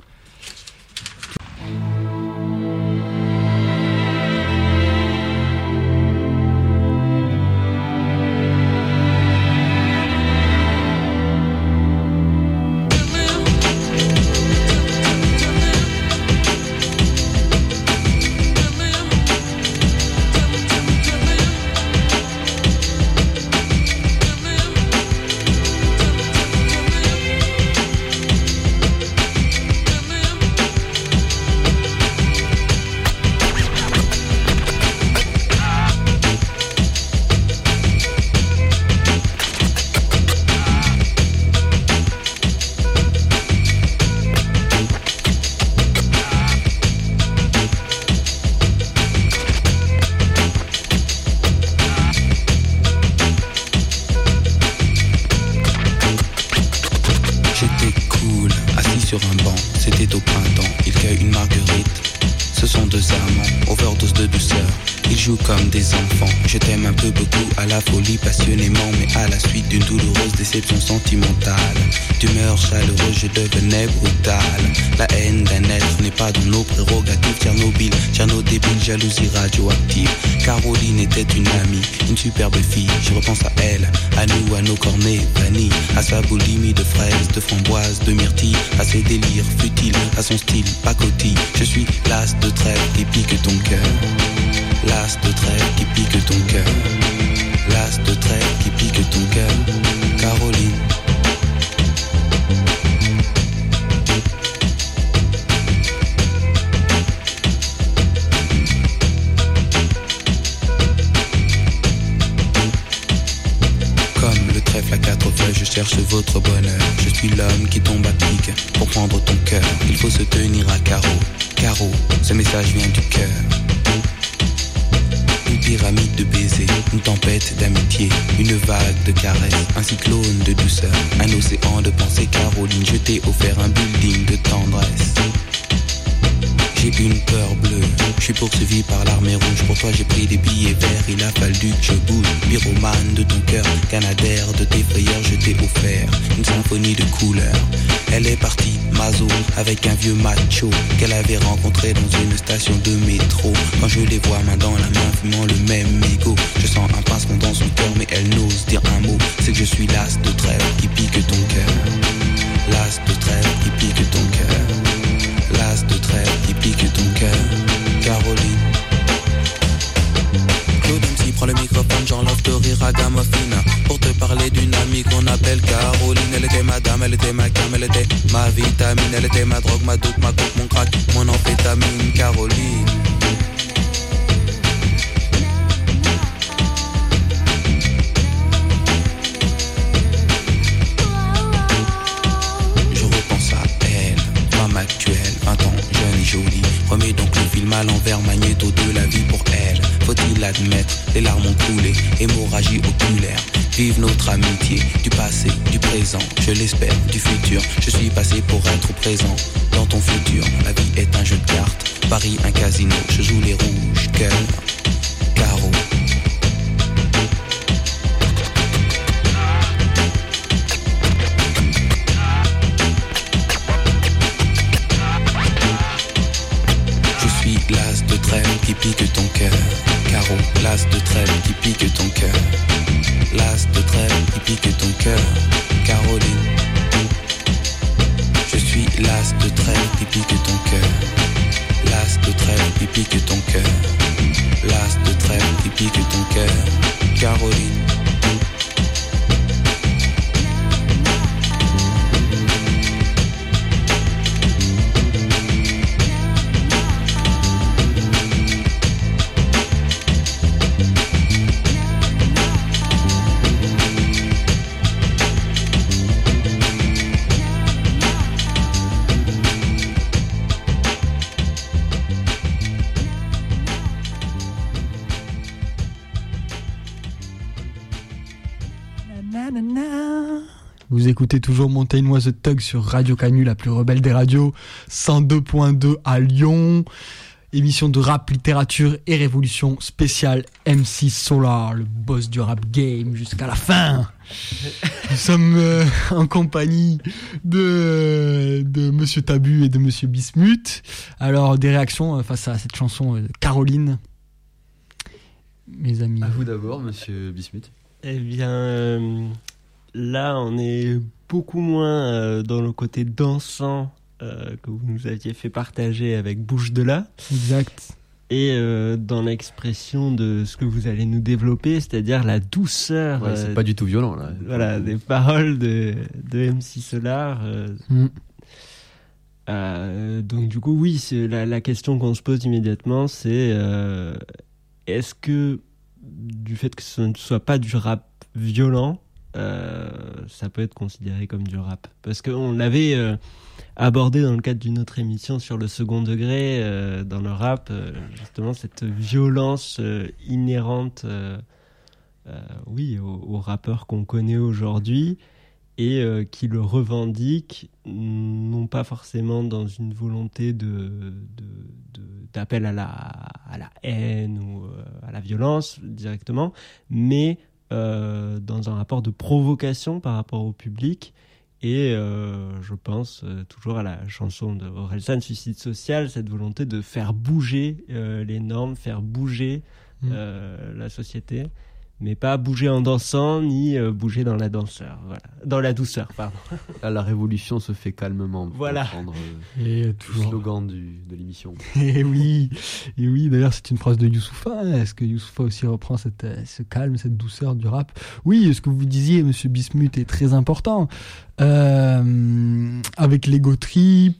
sur un banc, c'était au printemps, il cueille une marguerite. Ce sont deux amants, overdose de douceur, ils jouent comme des enfants. Je t'aime un peu beaucoup, à la folie passionnément, mais à la suite d'une douloureuse déception sentimentale. D'humeur chaleureuse, je devenais brutal. La haine d'un être n'est pas dans nos prérogatives. Tchernobyl, Tcherno débile, jalousie radioactive. Caroline était une amie, une superbe fille. Je repense à elle, à nous, à nos cornets vanille, à sa boulimie de fraises, de framboises, de myrtilles, à ses délires futiles, à son style pacotille. Je suis l'as de trêve qui pique ton cœur. L'as de trêve qui pique ton cœur. L'as de trêve qui pique ton cœur. Caroline. Comme le trèfle à quatre feuilles, je cherche votre bonheur. Je suis l'homme qui tombe à pic pour prendre ton cœur. Il faut se tenir à carreau. Carreau, ce message vient du cœur. Une pyramide de baisers, une tempête d'amitié, une vague de caresses, un cyclone de douceur, un océan de pensées. Caroline, je t'ai offert un building de tendresse. J'ai une peur bleue, je suis poursuivi par l'armée rouge. Pour toi j'ai pris des billets verts, il a fallu que je bouge. Pyromane de ton cœur, canadair de tes frayeurs, je t'ai offert une symphonie de couleurs. Elle est partie, Mazo, avec un vieux macho qu'elle avait rencontré dans une station de métro. Quand je les vois main dans la main, fumant le même mégot, je sens un pincement dans son cœur, mais elle n'ose dire un mot. C'est que je suis l'as de trêve qui pique ton cœur. L'as de trêve qui pique ton cœur. L'as de trêve qui pique ton cœur. Caroline. Claude MC prend le microphone, j'enlève de rire à Gamophine pour te parler d'une amie qu'on appelle Caroline. Elle était ma dame, elle était ma cam, elle était ma vitamine. Elle était ma drogue, ma dope, ma coke, mon crack, mon amphétamine. Caroline. Actuelle, 20 ans, jeune et jolie. Remets donc le film à l'envers, magnéto de la vie pour elle. Faut-il l'admettre, les larmes ont coulé, hémorragie oculaire. Vive notre amitié, du passé, du présent, je l'espère, du futur. Je suis passé pour être présent dans ton futur. La vie est un jeu de cartes, Paris un casino. Je joue les rouges, cœur, carreau. L'as de trêve qui pique ton cœur. Carreau, l'as de trêve qui pique ton cœur. L'as de trêve qui pique ton cœur. Caroline. Je suis l'as de trêve qui pique ton cœur. L'as de trêve qui pique ton cœur. L'as de trêve qui pique ton cœur. Caroline. Vous écoutez toujours Mountain Was a Thug sur Radio Canu, la plus rebelle des radios, 102.2 à Lyon. Émission de rap, littérature et révolution spéciale MC Solar, le boss du rap game jusqu'à la fin. Nous sommes en compagnie de Monsieur Tabu et de Monsieur Bismuth. Alors, des réactions face à cette chanson Caroline, mes amis. À vous d'abord, Monsieur Bismuth. Eh bien, là, on est beaucoup moins dans le côté dansant que vous nous aviez fait partager avec Bouche de là. Exact. Et dans l'expression de ce que vous allez nous développer, c'est-à-dire la douceur. Ouais, c'est pas du tout violent, là. Voilà, des paroles de MC Solar. Donc, du coup, oui, c'est la question qu'on se pose immédiatement, c'est est-ce que, du fait que ce ne soit pas du rap violent, ça peut être considéré comme du rap? Parce qu'on l'avait abordé dans le cadre d'une autre émission sur le second degré dans le rap, justement cette violence inhérente oui, aux rappeurs qu'on connaît aujourd'hui. et qui le revendiquent, non pas forcément dans une volonté d'appel à la haine ou à la violence directement, mais dans un rapport de provocation par rapport au public. Et je pense toujours à la chanson de Orelsan, Suicide social, cette volonté de faire bouger les normes, faire bouger la société, mais pas bouger en dansant ni bouger dans la douceur, pardon. Là, la révolution se fait calmement. Voilà. Pour prendre Et le slogan de l'émission. Et oui, d'ailleurs c'est une phrase de Youssoupha. Est-ce que Youssoupha aussi reprend ce calme, cette douceur du rap? Oui, ce que vous disiez, Monsieur Bismuth, est très important. Avec l'ego trip,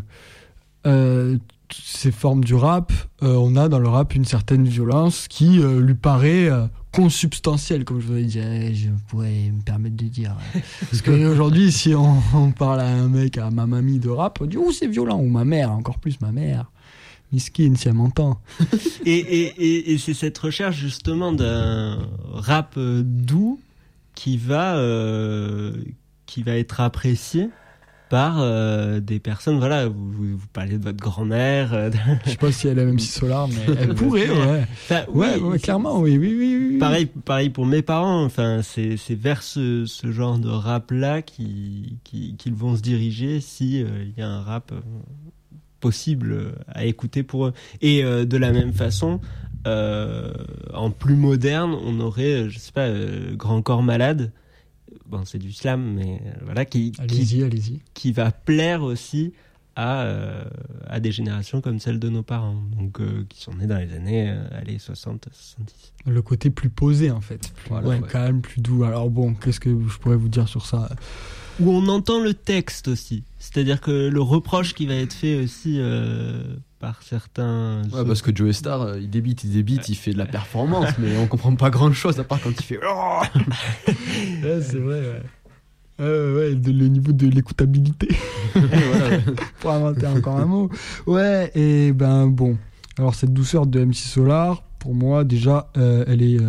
ces formes du rap, on a dans le rap une certaine violence qui lui paraît consubstantielle, comme je pourrais me permettre de dire. Parce qu'aujourd'hui, si on parle à un mec, à ma mamie de rap, on dit « Oh, c'est violent !» ou ma mère, encore plus ma mère. Miskin, si elle m'entend. Et c'est cette recherche justement d'un rap doux qui va être apprécié par des personnes, voilà, vous parlez de votre grand-mère. Je sais pas si elle a même si Solar, mais elle pourrait, ouais. Enfin, ouais, clairement, oui. Pareil pour mes parents, enfin, c'est vers ce genre de rap-là qu'ils vont se diriger si il y a un rap possible à écouter pour eux. Et de la même façon, en plus moderne, on aurait, je sais pas, Grand Corps Malade. Bon, c'est du slam, mais voilà, allez-y. Qui va plaire aussi à des générations comme celle de nos parents, donc qui sont nés dans les années 60, 70. Le côté plus posé, en fait. Plus calme, plus doux. Alors bon, qu'est-ce que je pourrais vous dire sur ça? Où on entend le texte aussi. C'est-à-dire que le reproche qui va être fait aussi par certains... Ouais, parce que Joey Starr, il débite, il fait de la performance, mais on comprend pas grand-chose à part quand il fait... Ouais, c'est vrai, ouais. Le niveau de l'écoutabilité. Voilà. Pour inventer encore un mot. Ouais, et ben bon. Alors cette douceur de MC Solar, pour moi, déjà, elle est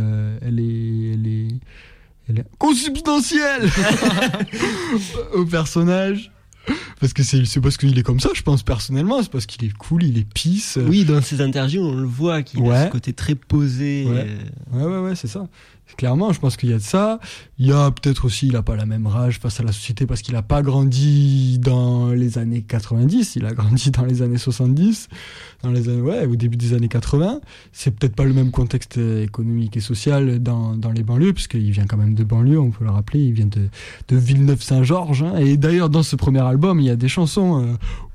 consubstantielle au personnage. Parce que c'est parce qu'il est comme ça, je pense, personnellement. C'est parce qu'il est cool, il est peace. Oui, dans ses interviews, on le voit qu'il a ce côté très posé. Ouais, c'est ça. Clairement, je pense qu'il y a de ça. Il y a peut-être aussi, il a pas la même rage face à la société parce qu'il a pas grandi dans les années 90, il a grandi dans les années 70, au début des années 80. C'est peut-être pas le même contexte économique et social dans les banlieues, parce qu'il vient quand même de banlieue, on peut le rappeler, il vient de Villeneuve-Saint-Georges, hein. Et d'ailleurs, dans ce premier album, il y a des chansons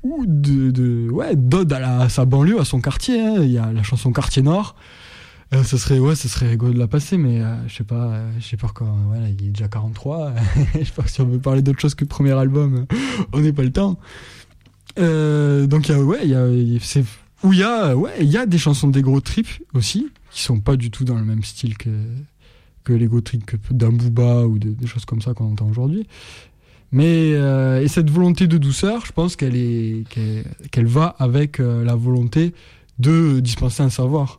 d'ode à sa banlieue, à son quartier, hein. Il y a la chanson Quartier Nord. Ce serait rigolo de la passer, mais je sais pas encore. Voilà, il est déjà 43. Je sais pas si on veut parler d'autre chose que le premier album. On n'est pas le temps. Donc il y a des chansons d'Ego Trip aussi qui sont pas du tout dans le même style que l'Ego Trip d'un Booba ou des choses comme ça qu'on entend aujourd'hui. Mais et cette volonté de douceur, je pense qu'elle va avec la volonté de dispenser un savoir.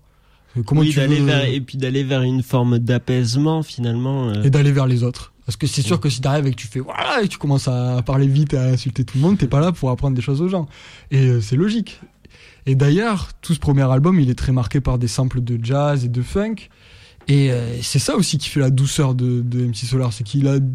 Et puis d'aller vers une forme d'apaisement finalement. Et d'aller vers les autres. Parce que c'est sûr que si t'arrives et que tu fais voilà et tu commences à parler vite et à insulter tout le monde, t'es pas là pour apprendre des choses aux gens. Et c'est logique. Et d'ailleurs, tout ce premier album, il est très marqué par des samples de jazz et de funk. Et c'est ça aussi qui fait la douceur de MC Solar, c'est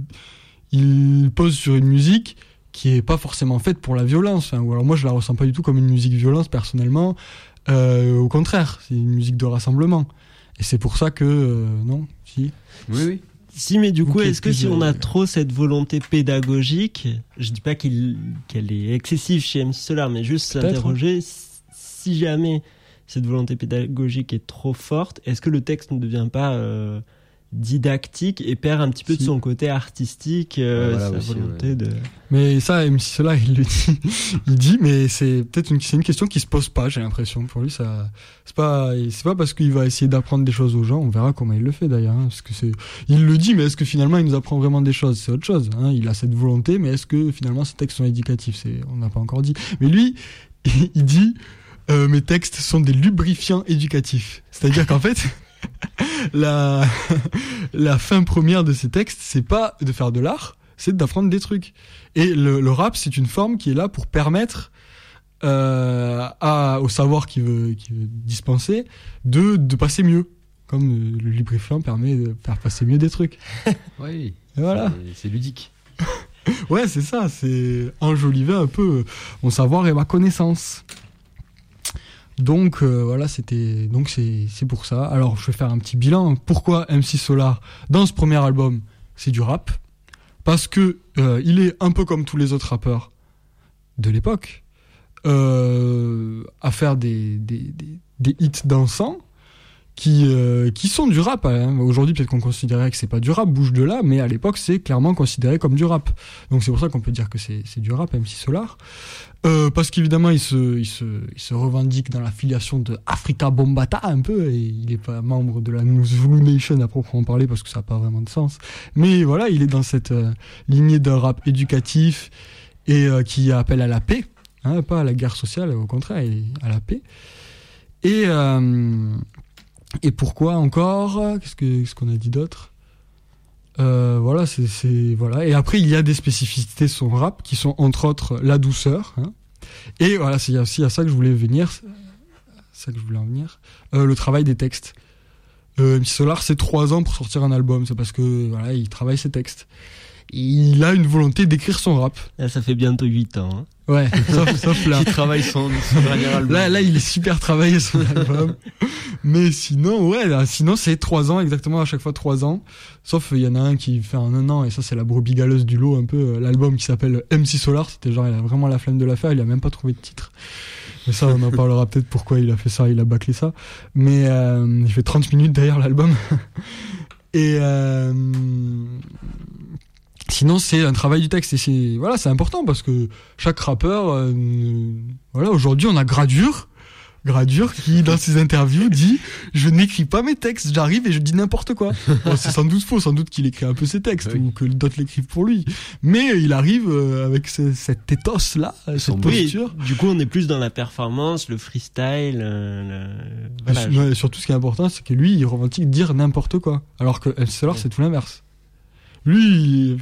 il pose sur une musique qui est pas forcément faite pour la violence. Ou alors moi, je la ressens pas du tout comme une musique violence personnellement. Au contraire, c'est une musique de rassemblement. Et c'est pour ça que... non, si. Oui. Si, mais du coup, est-ce que si on a trop cette volonté pédagogique, je dis pas qu'elle est excessive chez MC Solar, mais juste s'interroger, si jamais cette volonté pédagogique est trop forte, est-ce que le texte ne devient pas didactique et perd un petit peu de son côté artistique, sa volonté de... Mais ça, MC Solar, il le dit. Il dit, mais c'est peut-être une question qui se pose pas, j'ai l'impression. Pour lui, ça, c'est pas parce qu'il va essayer d'apprendre des choses aux gens, on verra comment il le fait d'ailleurs, hein, parce que il le dit, mais est-ce que finalement il nous apprend vraiment des choses? C'est autre chose, hein. Il a cette volonté, mais est-ce que finalement ces textes sont éducatifs? On n'a pas encore dit. Mais lui, il dit, mes textes sont des lubrifiants éducatifs. C'est-à-dire qu'en fait, la fin première de ces textes, c'est pas de faire de l'art, c'est d'apprendre des trucs. Et le rap, c'est une forme qui est là pour permettre au savoir qui veut dispenser de passer mieux. Comme le libriflant permet de faire passer mieux des trucs. Oui. Et voilà. C'est ludique. Ouais, c'est ça. C'est enjoliver un peu mon savoir et ma connaissance. Donc voilà, c'est pour ça. Alors je vais faire un petit bilan. Pourquoi MC Solar dans ce premier album c'est du rap? Parce que il est un peu comme tous les autres rappeurs de l'époque à faire des hits dansants qui sont du rap. Hein. Aujourd'hui peut-être qu'on considérait que c'est pas du rap, bouge de là, mais à l'époque c'est clairement considéré comme du rap. Donc c'est pour ça qu'on peut dire que c'est du rap, MC Solar. Parce qu'évidemment il se revendique dans la filiation de Africa Bambaataa un peu, et il est pas membre de la Zulu Nation à proprement parler parce que ça n'a pas vraiment de sens. Mais voilà, il est dans cette lignée d'un rap éducatif et qui appelle à la paix, hein, pas à la guerre sociale, au contraire, à la paix. Et pourquoi encore? Qu'est-ce qu'on a dit d'autre? Voilà, voilà. Et après, il y a des spécificités de son rap qui sont entre autres la douceur. Hein. Et voilà, c'est aussi à ça que je voulais en venir. Le travail des textes. MC Solar, c'est 3 ans pour sortir un album. C'est parce que voilà, il travaille ses textes. Il a une volonté d'écrire son rap. Là, ça fait bientôt 8 ans. Hein. Ouais, sauf là. Il travaille son dernier album. Là, il est super travaillé son album. Mais sinon, c'est 3 ans, exactement, à chaque fois 3 ans. Sauf, il y en a un qui fait en 1 an, et ça, c'est la brebis galeuse du lot, un peu. L'album qui s'appelle MC Solar, c'était genre, il a vraiment la flemme de la faire, il a même pas trouvé de titre. Mais ça, on en parlera peut-être pourquoi il a fait ça, il a bâclé ça. Mais, il fait 30 minutes derrière l'album. Et, sinon, c'est un travail du texte, et c'est important parce que chaque rappeur, aujourd'hui, on a Gradure qui, dans ses interviews, dit « Je n'écris pas mes textes, j'arrive et je dis n'importe quoi. » Bon, c'est sans doute faux, sans doute qu'il écrit un peu ses textes, ou que d'autres l'écrivent pour lui. Mais il arrive avec cette éthos-là, cette posture. Du coup, on est plus dans la performance, le freestyle. Et surtout, ce qui est important, c'est que lui, il revendique dire n'importe quoi. Alors que MC Solar, c'est tout l'inverse. Lui,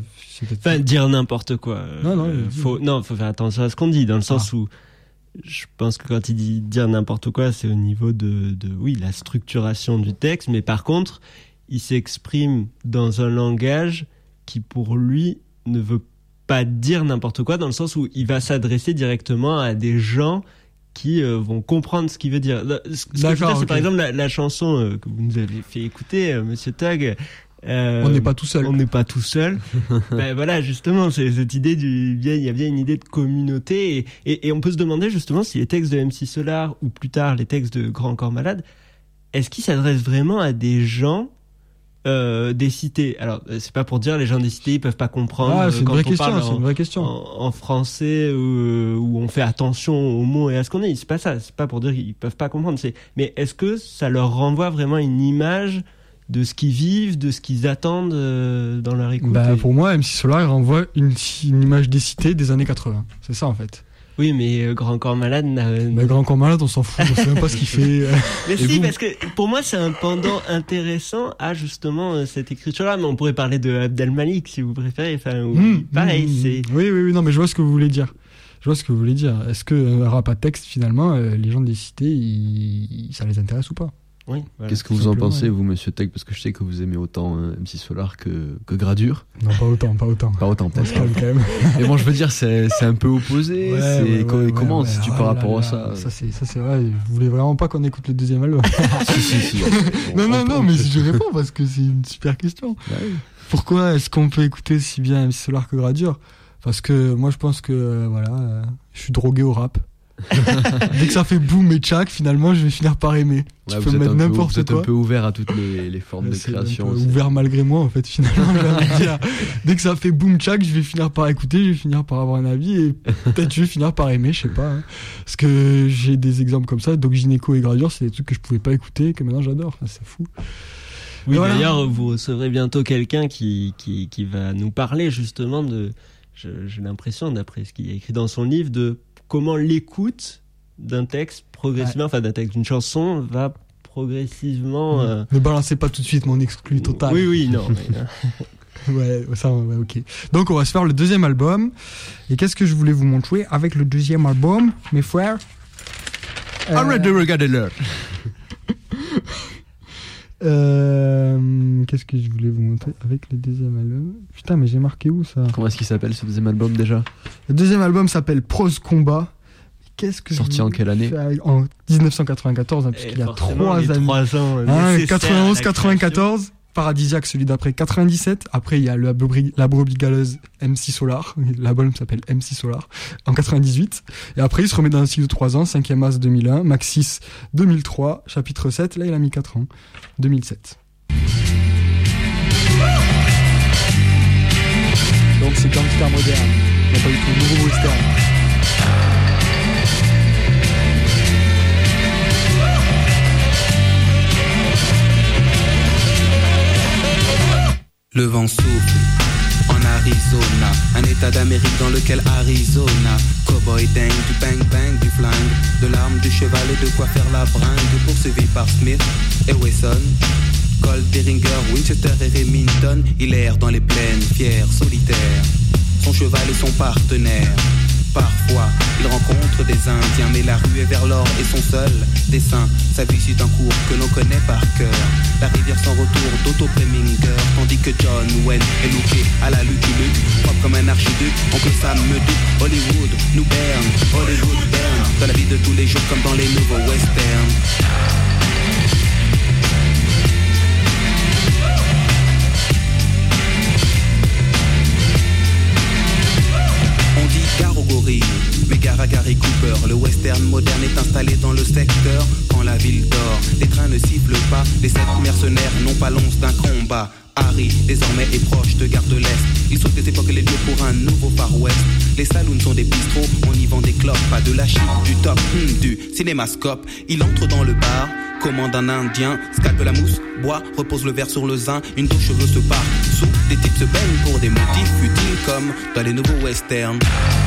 dire n'importe quoi. Faut faire attention à ce qu'on dit, dans le sens où je pense que quand il dit dire n'importe quoi, c'est au niveau de la structuration du texte, mais par contre, il s'exprime dans un langage qui, pour lui, ne veut pas dire n'importe quoi, dans le sens où il va s'adresser directement à des gens qui vont comprendre ce qu'il veut dire. Ce que je veux dire, c'est par exemple la chanson que vous nous avez fait écouter, Monsieur Tug. On n'est pas tout seul. On n'est pas tout seul. Ben voilà, justement, c'est cette idée il y a bien une idée de communauté, et on peut se demander justement si les textes de MC Solar ou plus tard les textes de Grand Corps Malade, est-ce qu'ils s'adressent vraiment à des gens des cités? Alors, c'est pas pour dire les gens des cités ils peuvent pas comprendre. C'est une vraie question. En français où on fait attention aux mots et à ce qu'on dit. C'est pas ça. C'est pas pour dire qu'ils peuvent pas comprendre. Mais est-ce que ça leur renvoie vraiment une image de ce qu'ils vivent, de ce qu'ils attendent dans leur écoute? Pour moi, MC Solar, il renvoie une image des cités des années 80. C'est ça, en fait. Oui, mais Grand Corps Malade... Grand Corps Malade, on s'en fout. On sait même pas ce qu'il fait. Mais si, parce que pour moi, c'est un pendant intéressant à justement cette écriture-là. Mais on pourrait parler de Abdel Malik, si vous préférez. Pareil, c'est... Oui, non, mais je vois ce que vous voulez dire. Est-ce que rap à texte, finalement, les gens des cités, ça les intéresse ou pas? Oui, voilà. Qu'est-ce que vous en pensez, vous, Monsieur Tech? Parce que je sais que vous aimez autant MC Solar que Gradure. Non, pas autant. Pas autant, quand même. Mais bon, je veux dire, c'est un peu opposé. Comment si tu par rapport à ça? Ça, c'est vrai. Vous voulez vraiment pas qu'on écoute le deuxième album? Si. Non, mais je réponds parce que c'est une super question. Ouais. Pourquoi est-ce qu'on peut écouter aussi bien MC Solar que Gradure? Parce que moi, je pense que, je suis drogué au rap. Dès que ça fait boum et tchac, finalement je vais finir par aimer. Tu peux mettre n'importe quoi. Vous êtes un peu ouvert à toutes les formes de création. Ouvert malgré moi, en fait, finalement. J'ai envie de dire. Dès que ça fait boum tchac, je vais finir par écouter, je vais finir par avoir un avis, et peut-être je vais finir par aimer, je sais pas. Hein. Parce que j'ai des exemples comme ça. Doc Gynéco et Gradure, c'est des trucs que je pouvais pas écouter, que maintenant j'adore. C'est fou. Oui, d'ailleurs, vous recevrez bientôt quelqu'un qui va nous parler justement de. J'ai l'impression, d'après ce qu'il a écrit dans son livre, de comment l'écoute d'un texte progressivement, d'un texte, d'une chanson va progressivement... Ne balancez pas tout de suite mon exclu total. Oui, non. Ouais, ça, ouais, ok. Donc, on va se faire le deuxième album. Et qu'est-ce que je voulais vous montrer avec le deuxième album, mes frères? Arrête de regarder l'heure. Qu'est-ce que je voulais vous montrer avec le deuxième album? Putain, mais j'ai marqué où ça? Comment est-ce qu'il s'appelle ce deuxième album déjà? Le deuxième album s'appelle Prose Combat. Qu'est-ce que sorti en quelle année? En 1994, hein, puisqu'il y a 3 années. 3 ans. 91-94. Paradisiaque, celui d'après 97. Après, il y a la brebis galeuse MC Solar. L'album s'appelle MC Solar en 98. Et après, il se remet dans un cycle de 3 ans. 5e As 2001, Maxis 2003, chapitre 7. Là, il a mis 4 ans. 2007. Donc, c'est gangster moderne. Non, pas du tout. Nouveau western. Le vent souffle en Arizona, un état d'Amérique dans lequel Arizona. Cowboy dingue, du bang bang, du flingue, de l'arme, du cheval et de quoi faire la bringue. Poursuivi par Smith et Wesson, Colt, Derringer, Winchester et Remington. Il erre dans les plaines, fier, solitaire, son cheval est son partenaire. Parfois, il rencontre des Indiens, mais la rue est vers l'or et son seul dessin. Sa vie suit un cours que l'on connaît par cœur. La rivière sans retour d'Otto Preminger, tandis que John Wayne est looké à la Lucky Luke, propre comme un archiduc. Oncle Sam me dit Hollywood nous berne, Hollywood berne, dans la vie de tous les jours comme dans les nouveaux westerns. Gare au gorille, mais gare à Gary Cooper. Le western moderne est installé dans le secteur. Quand la ville dort, les trains ne sifflent pas. Les 7 mercenaires n'ont pas l'once d'un combat. Harry, désormais, est proche de Gare de l'Est. Il saute des époques et les lieux pour un nouveau Far West. Les saloons sont des bistrots, on y vend des clopes. Pas de la chip, du top, du cinémascope. Il entre dans le bar, commande un indien, scalpe la mousse, boit, repose le verre sur le zin. Une douche cheveux se part, sous des types se baignent pour des motifs futiles comme dans les nouveaux westerns.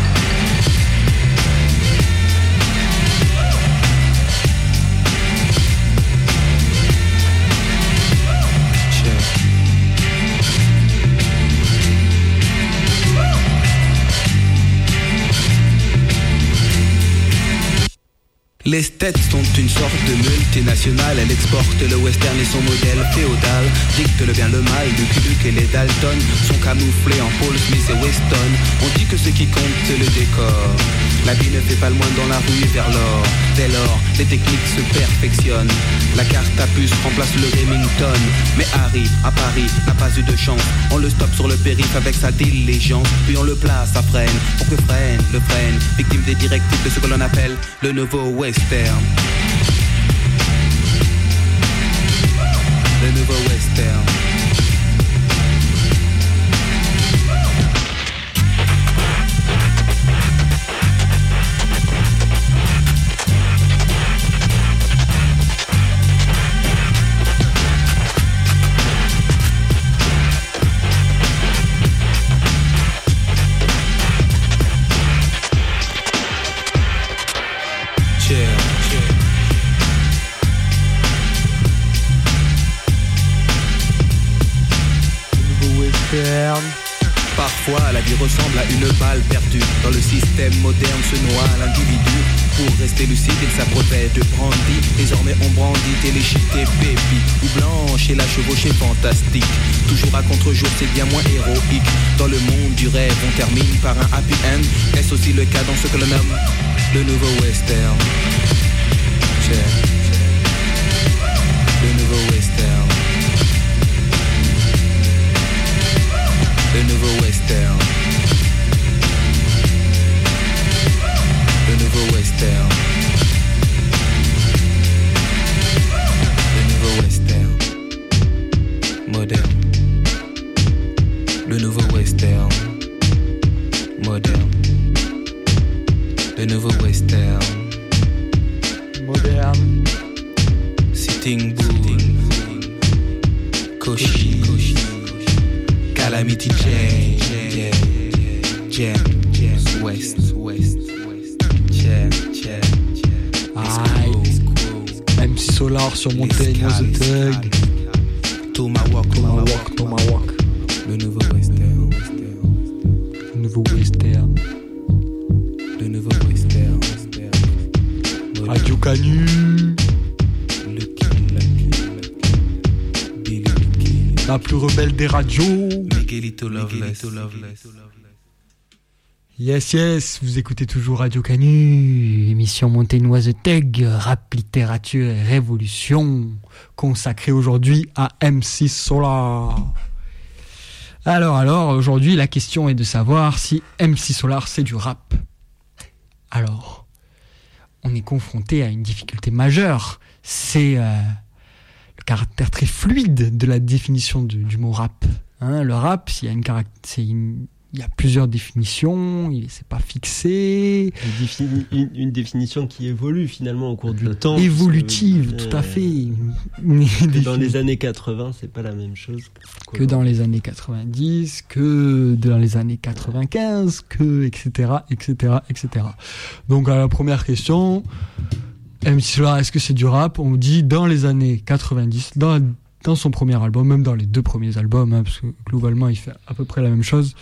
Les States sont une sorte de multinationale. Elle exporte le western et son modèle féodal. Dicte le bien, le mal, Lucky Luke et les Dalton sont camouflés en Paul Smith et Weston. On dit que ce qui compte c'est le décor. La vie ne fait pas le moine dans la rue et vers l'or. Dès lors, les techniques se perfectionnent. La carte à puce remplace le Remington. Mais Harry, à Paris, n'a pas eu de chance. On le stoppe sur le périph' avec sa diligence. Puis on le place à freine, pour que freine, le freine. Victime des directives de ce que l'on appelle le nouveau western. Le nouveau western. Parfois, la vie ressemble à une balle perdue. Dans le système moderne se noie l'individu. Pour rester lucide, il s'abreuvait de brandy. Désormais, on brandit téléchité pépites. Ou blanche et la chevauchée fantastique. Toujours à contre-jour, c'est bien moins héroïque. Dans le monde du rêve, on termine par un happy end. Est-ce aussi le cas dans ce que l'on nomme le nouveau western? Le nouveau western. Le nouveau western. Le nouveau western. Le nouveau western. Moderne. Le nouveau western. Moderne. Le nouveau western. Moderne. Sitting Bull. Koshi. Calamity Jane, West, MC Solar sur Montaigne, The Thug. Tomahawk, le nouveau West. plus rebelle des radios. Miguelito Loveless. Yes, vous écoutez toujours Radio Canu, émission montenoise Thug, rap, littérature et révolution, consacrée aujourd'hui à MC Solar. Alors, aujourd'hui, la question est de savoir si MC Solar, c'est du rap. Alors, on est confronté à une difficulté majeure, c'est le caractère très fluide de la définition du mot rap. Le rap, il y a plusieurs définitions, c'est pas fixé. Une définition qui évolue finalement au cours du temps. Évolutive, tout à fait. Dans les années 80, c'est pas la même chose que dans les années 90, que dans les années 95, etc. Donc à la première question, MC Solar, est-ce que c'est du rap ? On dit dans les années 90, dans son premier album, même dans les 2 premiers albums, parce que globalement il fait à peu près la même chose.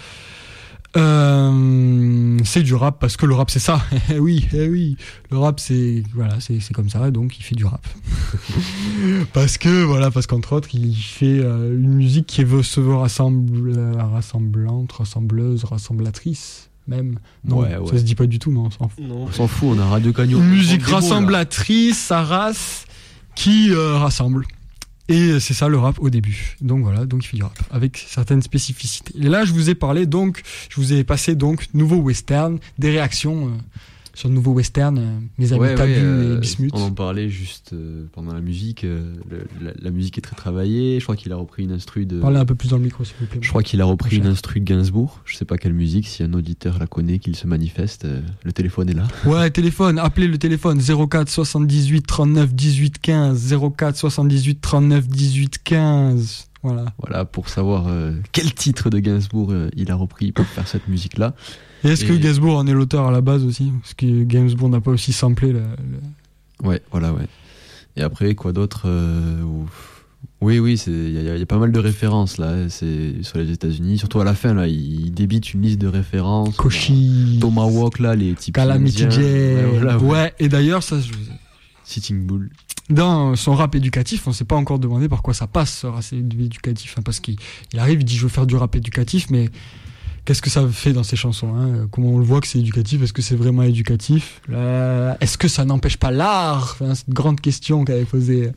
C'est du rap parce que le rap c'est ça. oui, le rap c'est comme ça, donc il fait du rap. parce qu'entre autres il fait une musique qui se veut rassemblante, rassembleuse, rassemblatrice même. Non, ça se dit pas du tout, non, on s'en fout. On s'en fout, on a Radio Cagnon. Une musique rassemblatrice, ça race, qui rassemble. Et c'est ça le rap au début. Donc voilà, donc il fait du rap avec certaines spécificités. Et là, je vous ai passé nouveau western, des réactions sur le nouveau western, mes amis Tabu et Bismuth. On en parlait juste pendant la musique. La musique est très travaillée. Je crois qu'il a repris une instru de. Parlez un peu plus dans le micro, s'il vous plaît. Je crois qu'il a repris une instru de Gainsbourg. Je sais pas quelle musique. Si un auditeur la connaît, qu'il se manifeste. Le téléphone est là. Ouais, téléphone. Appelez le téléphone 04 78 39 18 15. 04 78 39 18 15. Voilà pour savoir quel titre de Gainsbourg il a repris pour faire cette musique-là. Et est-ce que Gainsbourg en est l'auteur à la base aussi ? Parce que Gainsbourg n'a pas aussi samplé Ouais. Et après, quoi d'autre Oui, il y a pas mal de références là. C'est sur les États-Unis, surtout à la fin là, il débite une liste de références. Koshi, Tomahawk là, les types. Calamity Jane. Ouais. Et d'ailleurs ça. Sitting Bull. Dans son rap éducatif, on s'est pas encore demandé par quoi ça passe ce rap éducatif, parce qu'il arrive, il dit je veux faire du rap éducatif, mais qu'est-ce que ça fait dans ses chansons, Comment on le voit que c'est éducatif ? Est-ce que c'est vraiment éducatif ? Est-ce que ça n'empêche pas l'art ? Cette grande question qu'avait posée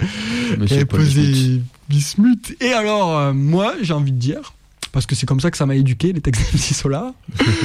Bismuth. Et alors, moi, j'ai envie de dire, parce que c'est comme ça que ça m'a éduqué, les textes d'MC Solar,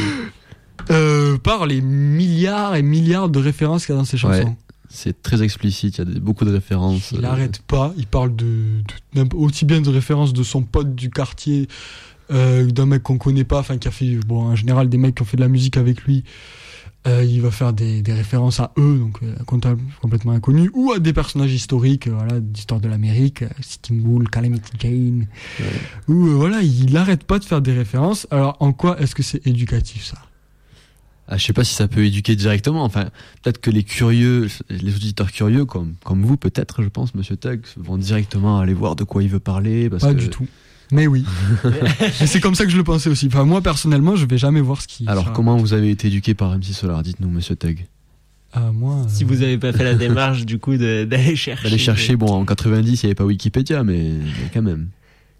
par les milliards et milliards de références qu'il y a dans ses chansons. Ouais. C'est très explicite, il y a beaucoup de références. Il n'arrête pas, il parle aussi bien de références de son pote du quartier, d'un mec qu'on connaît pas, qui a fait, en général des mecs qui ont fait de la musique avec lui, il va faire des références à eux, donc complètement inconnus, ou à des personnages historiques, d'histoire de l'Amérique, Sitting Bull, Calamity Jane, où il n'arrête pas de faire des références. Alors en quoi est-ce que c'est éducatif ça ? Je sais pas si ça peut éduquer directement. Peut-être que les auditeurs curieux, comme vous, peut-être, je pense, Monsieur Thug, vont directement aller voir de quoi il veut parler. Du tout. Mais oui. Mais c'est comme ça que je le pensais aussi. Moi, personnellement, je vais jamais voir ce qui. Alors, comment vous avez été éduqué par MC Solar ? Dites-nous, Monsieur Thug. Moi. Si vous avez pas fait la démarche, du coup, d'aller chercher. D'aller chercher. En 90, il y avait pas Wikipédia, mais quand même.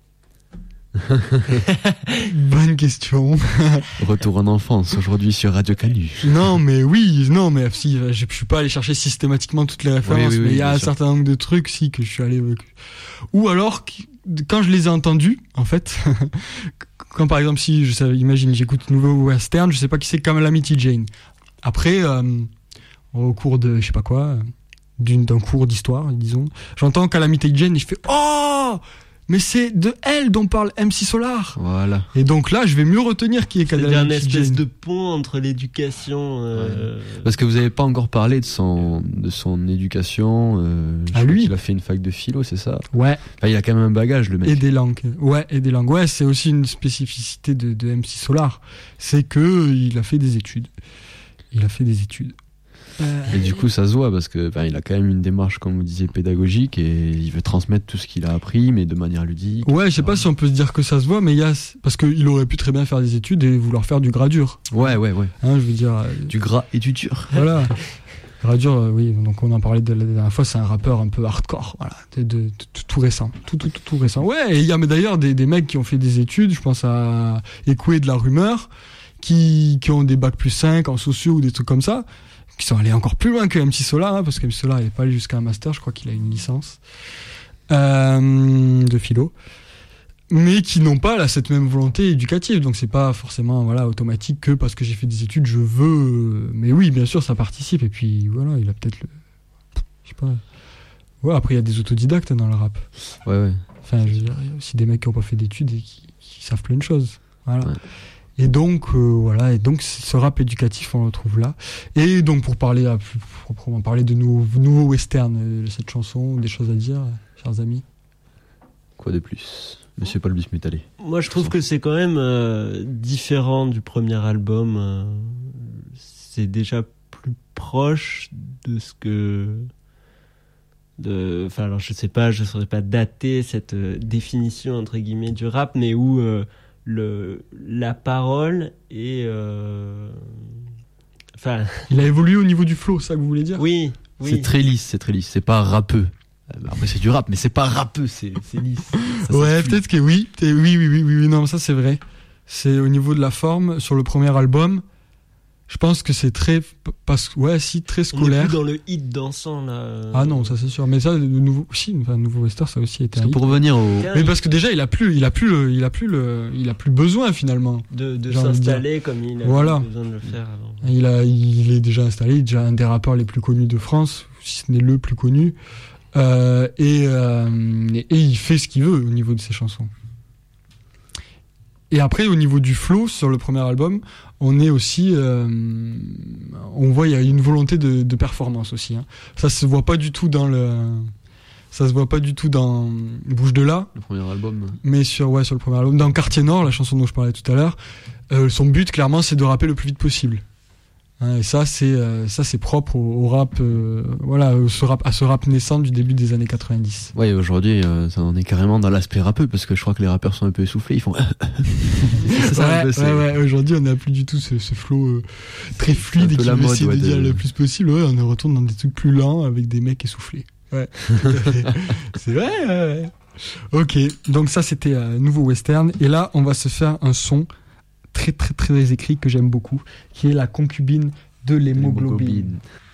Bonne question. Retour en enfance aujourd'hui sur Radio Canu. Non mais si je suis pas allé chercher systématiquement toutes les références, mais il y a un certain nombre de trucs que je suis allé, ou alors quand je les ai entendus en fait, quand par exemple imagine j'écoute nouveau western, je sais pas qui c'est Calamity Jane. Après au cours de je sais pas quoi d'un cours d'histoire disons, j'entends Calamity Jane et je fais oh mais c'est de elle dont parle MC Solar. Voilà. Et donc là, je vais mieux retenir qui est Calamity Jane. C'est une espèce de pont entre l'éducation. Parce que vous n'avez pas encore parlé de son éducation. Lui. Il a fait une fac de philo, c'est ça ? Ouais. Il a quand même un bagage, le mec. Et des langues. Ouais, c'est aussi une spécificité de MC Solar. C'est que il a fait des études. Et du coup, ça se voit parce que il a quand même une démarche, comme vous disiez, pédagogique et il veut transmettre tout ce qu'il a appris, mais de manière ludique. Ouais, je sais pas si on peut se dire que ça se voit, mais parce qu'il aurait pu très bien faire des études et vouloir faire du gras dur. Ouais. Je veux dire. Du gras et du dur. Voilà. Gradure, oui, donc on en parlait de la dernière fois, c'est un rappeur un peu hardcore, voilà, de tout récent, tout récent. Ouais, et il y a d'ailleurs des mecs qui ont fait des études, je pense à Ekoué de la Rumeur, qui ont des bacs +5 en sociaux ou des trucs comme ça, qui sont allés encore plus loin que MC Solar, hein, parce que MC Solar n'est pas allé jusqu'à un master, je crois qu'il a une licence de philo, mais qui n'ont pas cette même volonté éducative, donc c'est pas forcément automatique que parce que j'ai fait des études je veux, mais oui bien sûr ça participe, et puis voilà, il a peut-être je sais pas, ouais, après il y a des autodidactes dans le rap, ouais. Enfin je veux dire, il y a aussi des mecs qui n'ont pas fait d'études et qui savent plein de choses, voilà. Ouais. Et donc ce rap éducatif on le trouve là, et donc pour proprement parler de nouveaux westerns de cette chanson, des choses à dire, chers amis? Quoi de plus, Monsieur Paul Bismuth, allez. Moi, je trouve que c'est quand même différent du premier album. C'est déjà plus proche de ce que... Enfin, alors je sais pas, je saurais pas dater cette définition entre guillemets du rap, mais où la parole est... Enfin... Il a évolué au niveau du flow, ça que vous voulez dire? Oui. C'est très lisse, c'est pas rappeux. Après c'est du rap, mais c'est pas rappeux, c'est lisse. Ouais, peut-être que oui, non, ça c'est vrai. C'est au niveau de la forme, sur le premier album, je pense que c'est très scolaire. On est plus dans le hit dansant là. Ah non, ça c'est sûr. Mais ça, nouveau Wester, ça aussi été un hit. Pour revenir mais parce que déjà il a plus besoin finalement de s'installer comme il a besoin de le faire avant. Il est déjà installé, il est déjà un des rappeurs les plus connus de France, si ce n'est le plus connu. Et il fait ce qu'il veut au niveau de ses chansons. Et après, au niveau du flow, sur le premier album, on est aussi, on voit il y a une volonté de performance aussi. Hein. Ça se voit pas du tout dans Bouge de là. Le premier album. Mais sur le premier album, dans Quartier Nord, la chanson dont je parlais tout à l'heure, son but clairement c'est de rapper le plus vite possible. Hein, et ça c'est propre au rap, à ce rap naissant du début des années 90. Ouais, aujourd'hui, ça en est carrément dans l'aspect rappeux, parce que je crois que les rappeurs sont un peu essoufflés, ils font. Ouais, aujourd'hui on n'a plus du tout ce flow très fluide et qui veut essayer de dire le plus possible. Ouais, on retourne dans des trucs plus lents avec des mecs essoufflés. Ouais, tout à fait. C'est vrai. Ouais. Ok, donc ça c'était nouveau western, et là on va se faire un son très très très écrit que j'aime beaucoup, qui est La concubine de l'hémoglobine.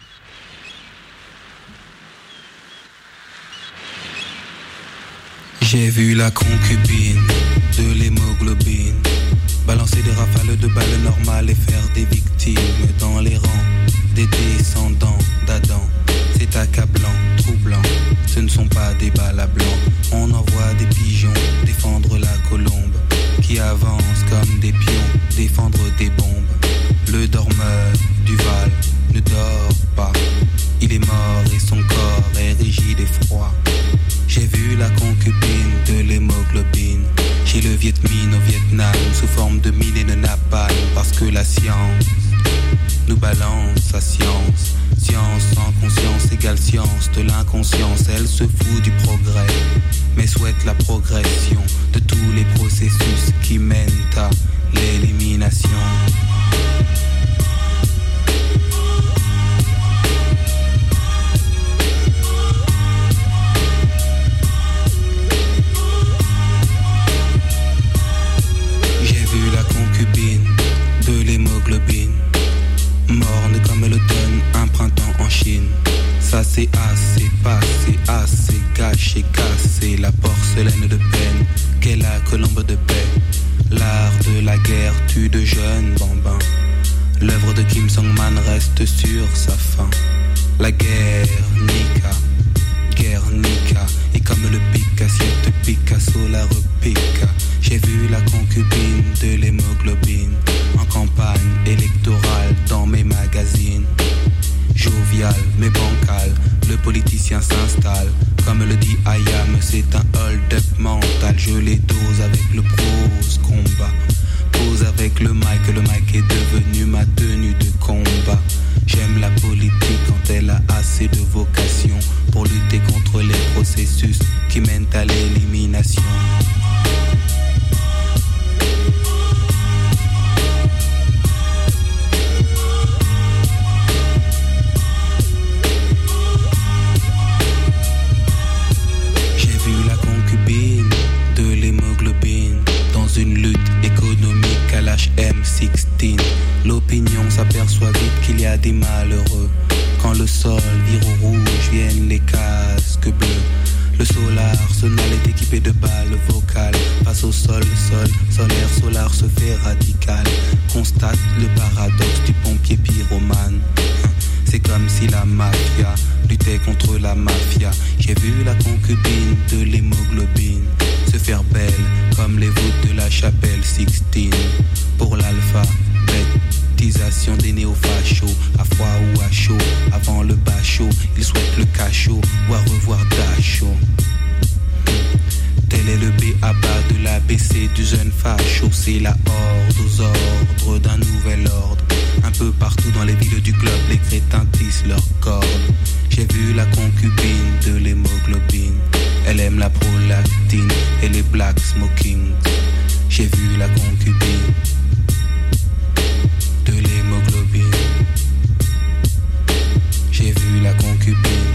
J'ai vu la concubine de l'hémoglobine balancer des rafales de balles normales et faire des victimes dans les rangs des descendants d'Adam. C'est accablant, troublant, ce ne sont pas des balles à blanc. On envoie des pigeons défendre la colombe qui avance comme des pions, défendre des bombes. Le dormeur du Val ne dort pas, il est mort et son corps est rigide et froid. J'ai vu la concubine de l'hémoglobine chez le Viet Minh au Vietnam, sous forme de mine et de napalm, parce que la science nous balance sa science. Science sans conscience égale science de l'inconscience. Elle se fout du progrès, mais souhaite la progression de tous les processus qui mènent à l'élimination. J'ai vu la concubine de l'hémoglobine, morne comme l'automne, un printemps en Chine. Ça c'est assez passé, assez gâché, cassé, la porcelaine de peine qu'est la colombe de paix. L'art de la guerre tue de jeunes bambins. L'œuvre de Kim Song-man reste sur sa fin. La Guernica, et comme le pic assiette Picasso la repiqua. J'ai vu la concubine de l'hémoglobine en campagne électorale dans mes magazines. Jovial mais bancal, le politicien s'installe. Comme le dit Ayam, c'est un hold-up mental. Je les dose avec le prose combat. Pose avec le mic est devenu ma tenue de combat. J'aime la politique quand elle a assez de vocation pour lutter contre les processus qui mènent à l'élimination. French M16. L'opinion s'aperçoit vite qu'il y a des malheureux. Quand le sol vire au rouge, viennent les casques bleus. Le solar sonal est équipé de balles vocales. Face au sol solaire, solar se fait radical. Constate le paradoxe du pompier pyromane. C'est comme si la mafia luttait contre la mafia. J'ai vu la concubine de l'hémoglobine se faire belle comme les voûtes de la chapelle Sixtine. Pour l'alphabétisation des néofachos, à froid ou à chaud, avant le bachot, ils souhaitent le cachot ou à revoir Dachau. Tel est le B.A.B.A. de l'ABC du jeune facho. C'est la horde aux ordres d'un nouvel ordre. Un peu partout dans les villes du globe, les crétins tissent leurs cordes. J'ai vu la concubine de l'hémoglobine. Elle aime la prolactine et les black smokings. J'ai vu la concubine de l'hémoglobine. J'ai vu la concubine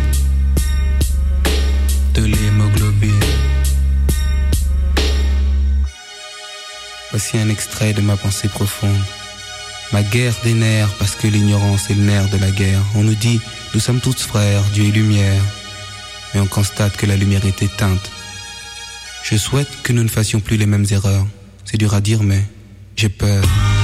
de l'hémoglobine. Voici un extrait de ma pensée profonde. Ma guerre des nerfs, parce que l'ignorance est le nerf de la guerre. On nous dit, nous sommes tous frères, Dieu et lumière. Mais on constate que la lumière est éteinte. Je souhaite que nous ne fassions plus les mêmes erreurs. C'est dur à dire, mais j'ai peur.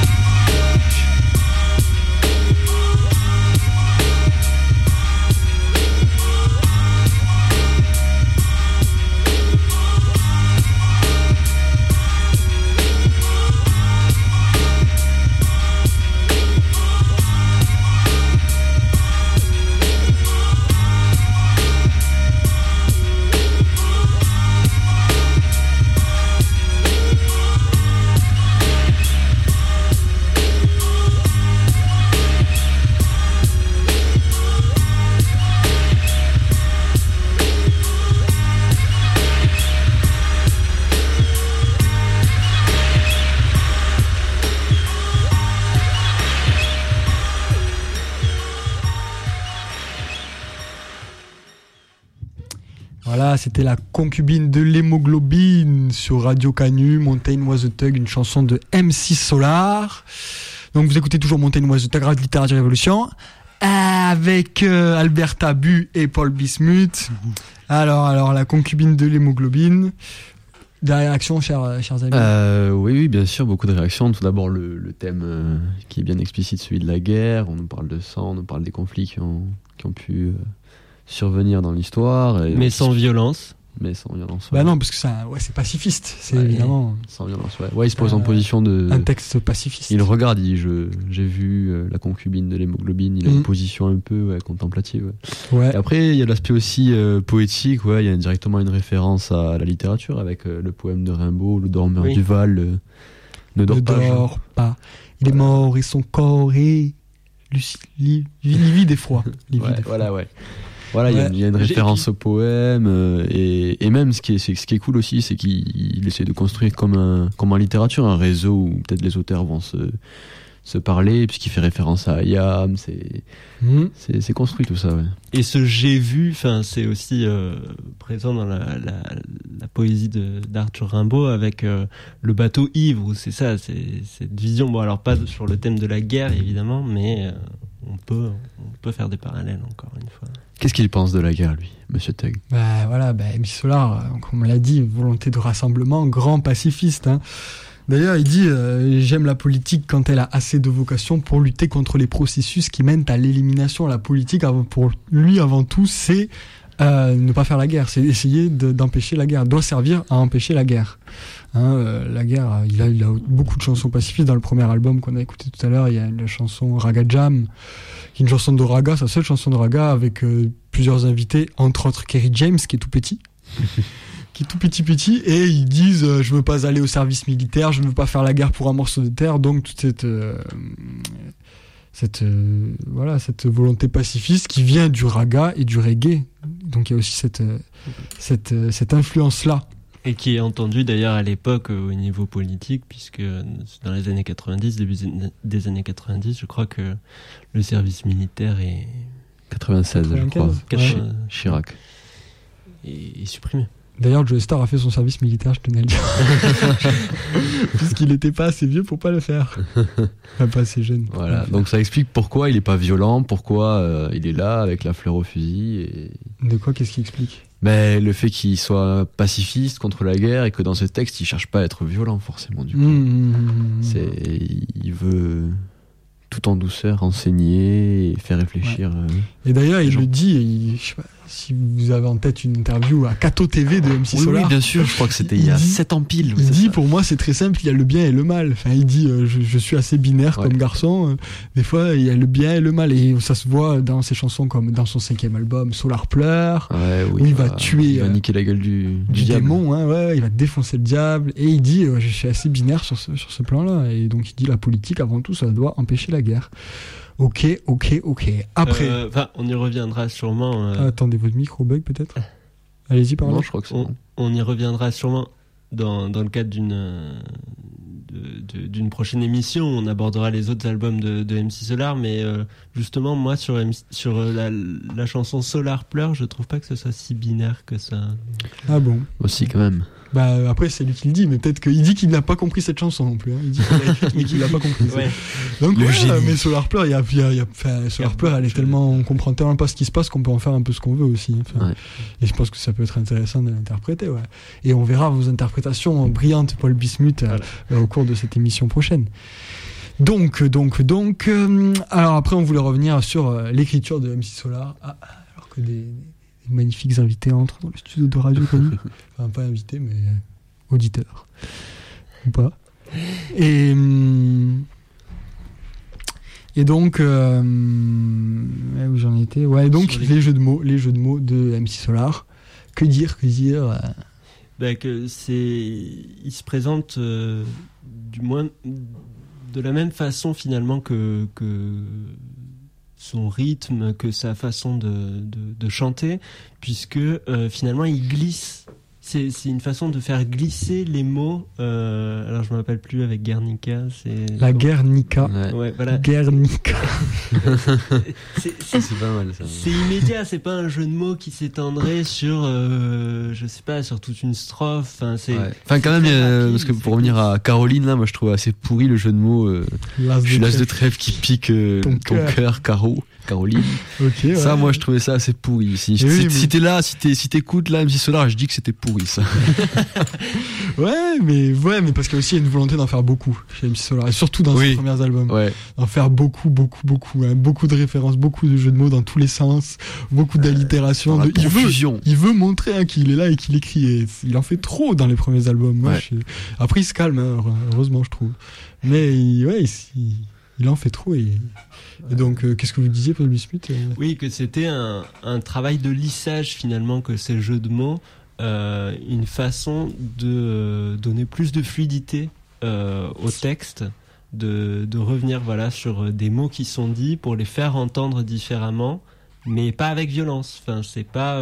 Voilà, c'était la concubine de l'hémoglobine sur Radio Canu, Mountain Was a Thug, une chanson de M6 Solar. Donc vous écoutez toujours Mountain Was a Thug, Radio Littérature Révolution, avec Albert Tabu et Paul Bismuth. Alors, la concubine de l'hémoglobine. Des réactions, chers amis? Oui, bien sûr, beaucoup de réactions. Tout d'abord, le thème qui est bien explicite, celui de la guerre. On nous parle de sang, on nous parle des conflits qui ont pu survenir dans l'histoire. Mais sans violence. Mais sans violence. Ouais. Bah non, parce que ça, c'est pacifiste. C'est évidemment. Sans violence, ouais. Ouais, il se pose en position de. Un texte pacifiste. Il regarde, j'ai vu la concubine de l'hémoglobine, il a une position un peu contemplative. Ouais. Et après, il y a l'aspect aussi poétique, il y a directement une référence à la littérature avec le poème de Rimbaud, Le dormeur du Val, ne dort pas. Il est mort et son corps est livide et froid. Voilà, il y a une référence au poème et même ce qui est cool aussi, c'est qu'il essaie de construire comme en littérature un réseau où peut-être les auteurs vont se parler, puisqu'il fait référence à Ayam, c'est construit tout ça. Ouais. Et ce j'ai vu, c'est aussi présent dans la poésie d'Arthur Rimbaud avec le bateau ivre, où c'est ça, c'est cette vision. Bon, alors pas sur le thème de la guerre évidemment, mais on peut faire des parallèles encore une fois. Qu'est-ce qu'il pense de la guerre, lui, Monsieur Teg? M6 Solar, comme on l'a dit, volonté de rassemblement, grand pacifiste. D'ailleurs, il dit j'aime la politique quand elle a assez de vocation pour lutter contre les processus qui mènent à l'élimination. La politique, pour lui, avant tout, c'est ne pas faire la guerre, c'est essayer d'empêcher la guerre. Elle doit servir à empêcher la guerre. La guerre, il a beaucoup de chansons pacifistes. Dans le premier album qu'on a écouté tout à l'heure, il y a la chanson Raga Jam, qui est une chanson de raga, sa seule chanson de raga, avec plusieurs invités, entre autres Kerry James, qui est tout petit. Qui est tout petit, et ils disent je veux pas aller au service militaire, je ne veux pas faire la guerre pour un morceau de terre. Donc toute cette volonté pacifiste qui vient du raga et du reggae. Donc il y a aussi cette influence là. Et qui est entendue d'ailleurs à l'époque au niveau politique, puisque dans les années 90, début des années 90, je crois que le service militaire est 96, je crois. Ouais. Chirac est supprimé. D'ailleurs, Joe Star a fait son service militaire, je tenais à le dire. Puisqu'il n'était pas assez vieux pour pas le faire. Enfin, pas assez jeune. Voilà, donc ça explique pourquoi il est pas violent, pourquoi il est là avec la fleur au fusil. Et... De quoi, qu'est-ce qu'il explique ? Ben, le fait qu'il soit pacifiste contre la guerre et que dans ce texte, il cherche pas à être violent forcément du coup. Il veut tout en douceur enseigner et faire réfléchir. Et d'ailleurs, il le dit, je sais pas si vous avez en tête une interview à Cato TV de MC Solar. Oui, bien sûr, je crois que c'était il y a 7 ans pile. Il dit, pour moi, c'est très simple, il y a le bien et le mal. Enfin, il dit, je suis assez binaire comme garçon. Des fois, il y a le bien et le mal. Et ça se voit dans ses chansons comme dans son 5e album, Solar pleure, où il va tuer. Il va niquer la gueule du démon, il va défoncer le diable. Et il dit, je suis assez binaire sur ce plan-là. Et donc, il dit, la politique, avant tout, ça doit empêcher la guerre. Ok. Après. On y reviendra sûrement. Attendez, votre micro bug peut-être ? Allez-y, parlez. Non, je crois que c'est bon. On y reviendra sûrement dans le cadre d'une prochaine émission. On abordera les autres albums de MC Solar, mais justement, moi, sur la chanson Solar pleure, je trouve pas que ce soit si binaire que ça. Ah bon ? Aussi, quand même. Bah, après, c'est lui qui le dit, mais peut-être qu'il dit qu'il n'a pas compris cette chanson non plus. Hein. Il dit qu'il l'a écrite, mais qu'il l'a pas compris. Ouais. Donc, mais Solar pleure, Solar pleure, on comprend tellement pas ce qui se passe qu'on peut en faire un peu ce qu'on veut aussi. Enfin, et je pense que ça peut être intéressant de l'interpréter. Ouais. Et on verra vos interprétations brillantes, Paul Bismuth, au cours de cette émission prochaine. Donc, alors après, on voulait revenir sur l'écriture de MC Solar, alors que des magnifiques invités entrent dans le studio de Radio Canu. Enfin, pas invités, mais auditeurs. Ou pas. Et donc, où j'en étais ? Ouais, donc les jeux de mots de MC Solar. Que dire que il se présente du moins de la même façon finalement que son rythme, que sa façon de chanter, puisque finalement il glisse. C'est une façon de faire glisser les mots. Alors je me rappelle plus avec Guernica. La Guernica. Ouais, voilà. Guernica. C'est pas mal ça. C'est immédiat. C'est pas un jeu de mots qui s'étendrait sur, je sais pas, sur toute une strophe. Enfin quand même, parce que pour revenir à Caroline là, moi je trouve assez pourri le jeu de mots. Je suis l'as de trèfle qui pique ton cœur, Caroline. Okay, ça, moi je trouvais ça assez pourri. Si t'es là, si t'écoutes là, MC Solar, je dis que c'était pourri ça. ouais, mais parce qu'il y a aussi une volonté d'en faire beaucoup chez MC Solar, et surtout dans ses premiers albums. Ouais. D'en faire beaucoup, hein, beaucoup de références, beaucoup de jeux de mots dans tous les sens, beaucoup d'allitération. Il veut montrer qu'il est là et qu'il écrit. Et il en fait trop dans les premiers albums. Après, il se calme, hein, heureusement, je trouve. Mais il en fait trop et donc qu'est-ce que vous disiez, Paul Bismuth ? Oui, que c'était un travail de lissage finalement, que ces jeux de mots, une façon de donner plus de fluidité au texte, de revenir sur des mots qui sont dits pour les faire entendre différemment, mais pas avec violence. Enfin, c'est pas.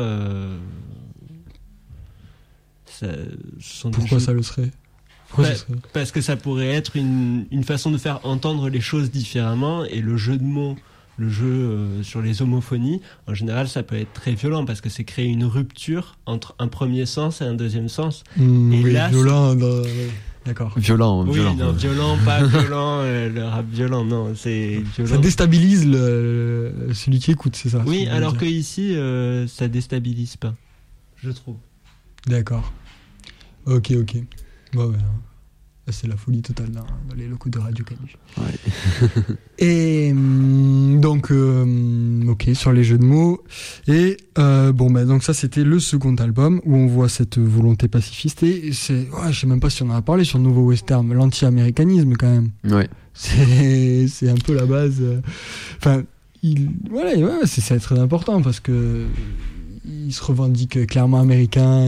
Pourquoi ça le serait ? Parce que ça pourrait être une façon de faire entendre les choses différemment, et le jeu de mots, le jeu sur les homophonies, en général ça peut être très violent parce que c'est créer une rupture entre un premier sens et un deuxième sens. Violent, d'accord. Violent. Violent, pas violent, le rap violent, non, c'est violent. Ça déstabilise celui qui écoute, c'est ça ? Oui, alors que ici, ça déstabilise pas, je trouve. D'accord. Ok. Bon, c'est la folie totale dans les locaux de Radio Canu. Ouais. Et donc, ok, sur les jeux de mots. Et donc ça, c'était le second album où on voit cette volonté pacifiste. Et je sais même pas si on en a parlé sur Nouveau Western, l'anti-américanisme quand même. Ouais. C'est un peu la base. Enfin, c'est très important parce que il se revendique clairement américain.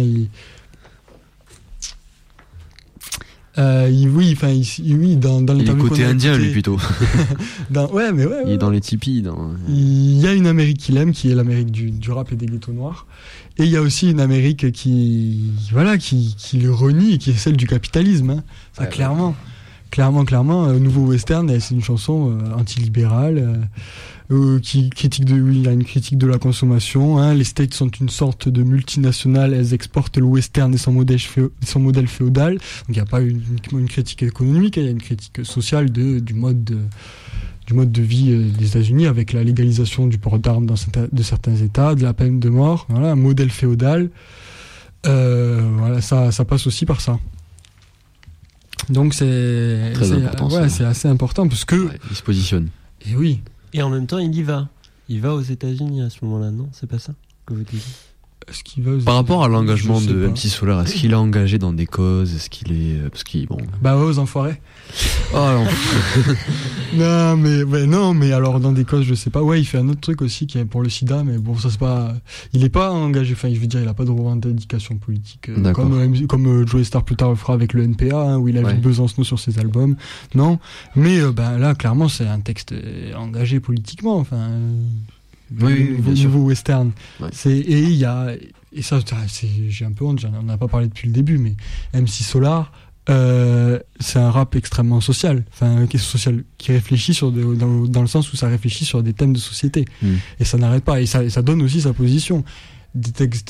Dans il est côté indien, lui, plutôt. Il est dans les tipis. Il y a une Amérique qu'il aime, qui est l'Amérique du rap et des ghettos noirs. Et il y a aussi une Amérique qui le renie, et qui est celle du capitalisme. Hein. Ça, clairement. Clairement, Nouveau Western, c'est une chanson antilibérale qui critique il y a une critique de la consommation. Hein. Les States sont une sorte de multinationale, elles exportent le western et son modèle féodal. Donc il n'y a pas uniquement une critique économique, il y a une critique sociale du mode de vie des États-Unis, avec la légalisation du port d'armes de certains États, de la peine de mort. Voilà, un modèle féodal. Voilà, ça passe aussi par ça. Donc c'est assez important parce que il se positionne. Et oui. Et en même temps, il y va. Il va aux États-Unis à ce moment-là, non ? C'est pas ça que vous dites ? Est-ce qu'il va par rapport à l'engagement de MC Solar, est-ce qu'il est engagé dans des causes ? Est-ce qu'il est parce qu'il bon. Bah ouais, aux enfoirés. Oh non. non mais alors dans des causes je sais pas. Ouais, il fait un autre truc aussi qui est pour le sida, mais bon ça c'est pas. Il est pas engagé. Enfin, je veux dire, il a pas de revendication politique comme Joey Starr plus tard le fera avec le NPA, hein, où il a vu Besancenot sur ses albums. Non, mais là clairement c'est un texte engagé politiquement. Enfin. Nouveau western. Ouais. Et ça j'ai un peu honte, on n'a pas parlé depuis le début, mais MC Solar c'est un rap extrêmement social, enfin qui réfléchit dans le sens où ça réfléchit sur des thèmes de société. Et ça n'arrête pas, et ça donne aussi sa position. Des textes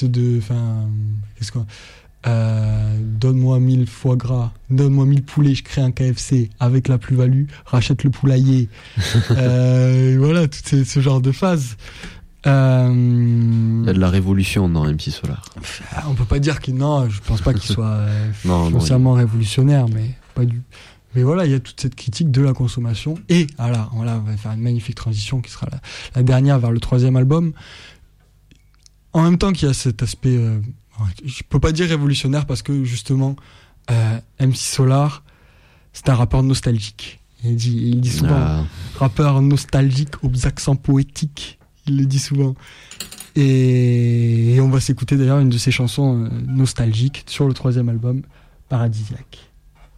donne-moi 1000 foie gras, donne-moi 1000 poulets, je crée un KFC avec la plus-value, rachète le poulailler. Voilà, tout ce genre de phases. Il y a de la révolution dans MC Solar. On peut pas dire non, je pense pas qu'il soit foncièrement révolutionnaire, mais voilà, il y a toute cette critique de la consommation. Et voilà, on va faire une magnifique transition qui sera la dernière vers le 3e album. En même temps qu'il y a cet aspect je peux pas dire révolutionnaire parce que justement MC Solar c'est un rappeur nostalgique. Il dit souvent rappeur nostalgique aux accents poétiques, il le dit souvent. Et on va s'écouter d'ailleurs une de ses chansons nostalgiques sur le 3e album, Paradisiaque.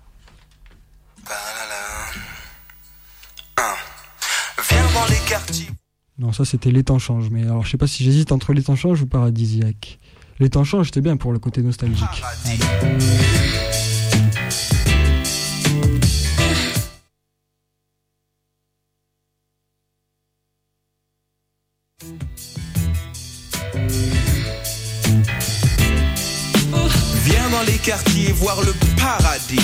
Viens dans les quartiers. Non, ça c'était Les Temps Changent, mais alors je sais pas si j'hésite entre Les Temps Changent ou Paradisiaque. Les Temps Changent, c'était bien pour le côté nostalgique. Viens dans les quartiers voir le paradis,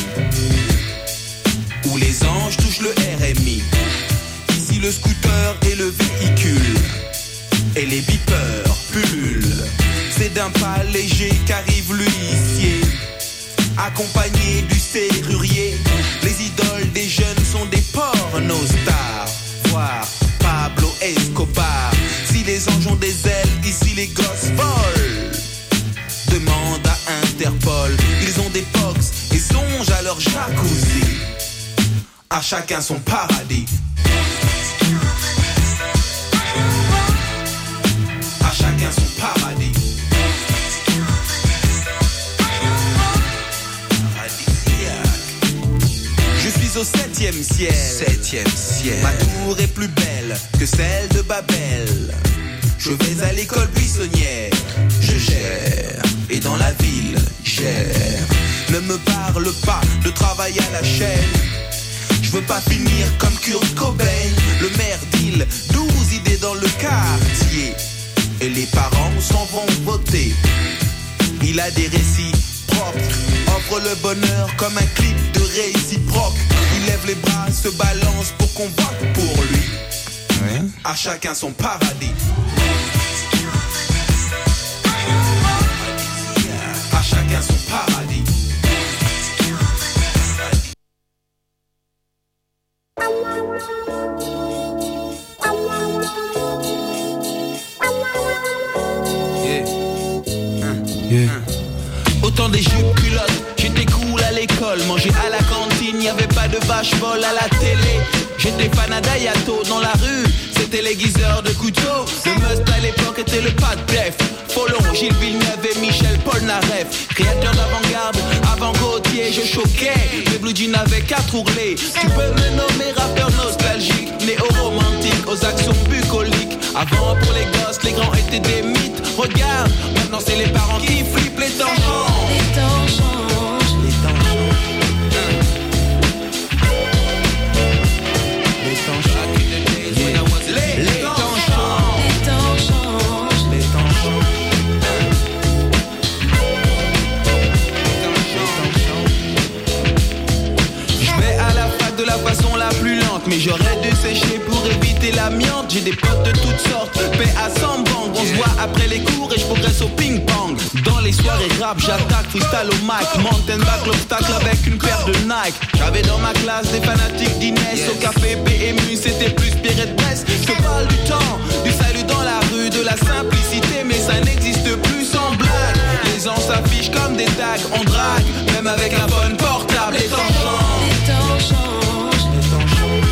où les anges touchent le RMI. Ici le scooter et le véhicule, et les beepers pullulent. C'est d'un pas léger qu'arrive l'huissier, accompagné du serrurier. Les idoles des jeunes sont des pornostars, voire Pablo Escobar. Si les anges ont des ailes, ici les gosses volent. Demande à Interpol, ils ont des box et songent à leur jacuzzi. À chacun son paradis. À chacun son paradis. Je suis au 7e ciel. 7e ciel. Ma tour est plus belle que celle de Babel. Je vais à l'école buissonnière. Je gère. Et dans la ville, gère. Ne me parle pas de travail à la chaîne. Je veux pas finir comme Kurt Cobain. Le maire deal 12 idées dans le quartier. Et les parents s'en vont voter. Il a des récits propres, offre le bonheur comme un clip de réciproque. Il lève les bras, se balance pour qu'on vote pour lui. Ouais. À chacun son paradis. À chacun son paradis. Autant des jupes culottes, j'étais cool à l'école. Manger à la cantine, y avait pas de vache folle à la télé. J'étais fan à Dayato dans la rue, c'était l'aiguiseur de couteau. Le must à l'époque était le pas de def. Folon, Gilles Villeneuve et Michel Polnareff. Créateur d'avant-garde, avant Gauthier, je choquais. Les blue jeans avaient 4 ourlets. Tu peux me nommer rappeur nostalgique, néo-romantique, aux actions bucoliques. Avant pour les gosses, les grands étaient des mythes. Regarde, maintenant c'est les parents qui flippent. Les temps changent. Les temps changent. Les temps changent. plus lente, mais j'aurais dû sécher pour éviter l'amiante. J'ai des potes de toutes sortes, paix à 100 bang. On se voit après les cours et je progresse au ping-pong. Dans les soirées rap, j'attaque, freestyle au mic. Mountain back l'obstacle avec une paire de Nike. J'avais dans ma classe des fanatiques d'Inès. Au café PMU, c'était plus Pierre de Brest. Je te parle du temps, du salut dans la rue, de la simplicité, mais ça n'existe plus sans blague. Les gens s'affichent comme des tags, on drague, même avec un phone portable. Les temps changent. Les temps changent. Les temps changent.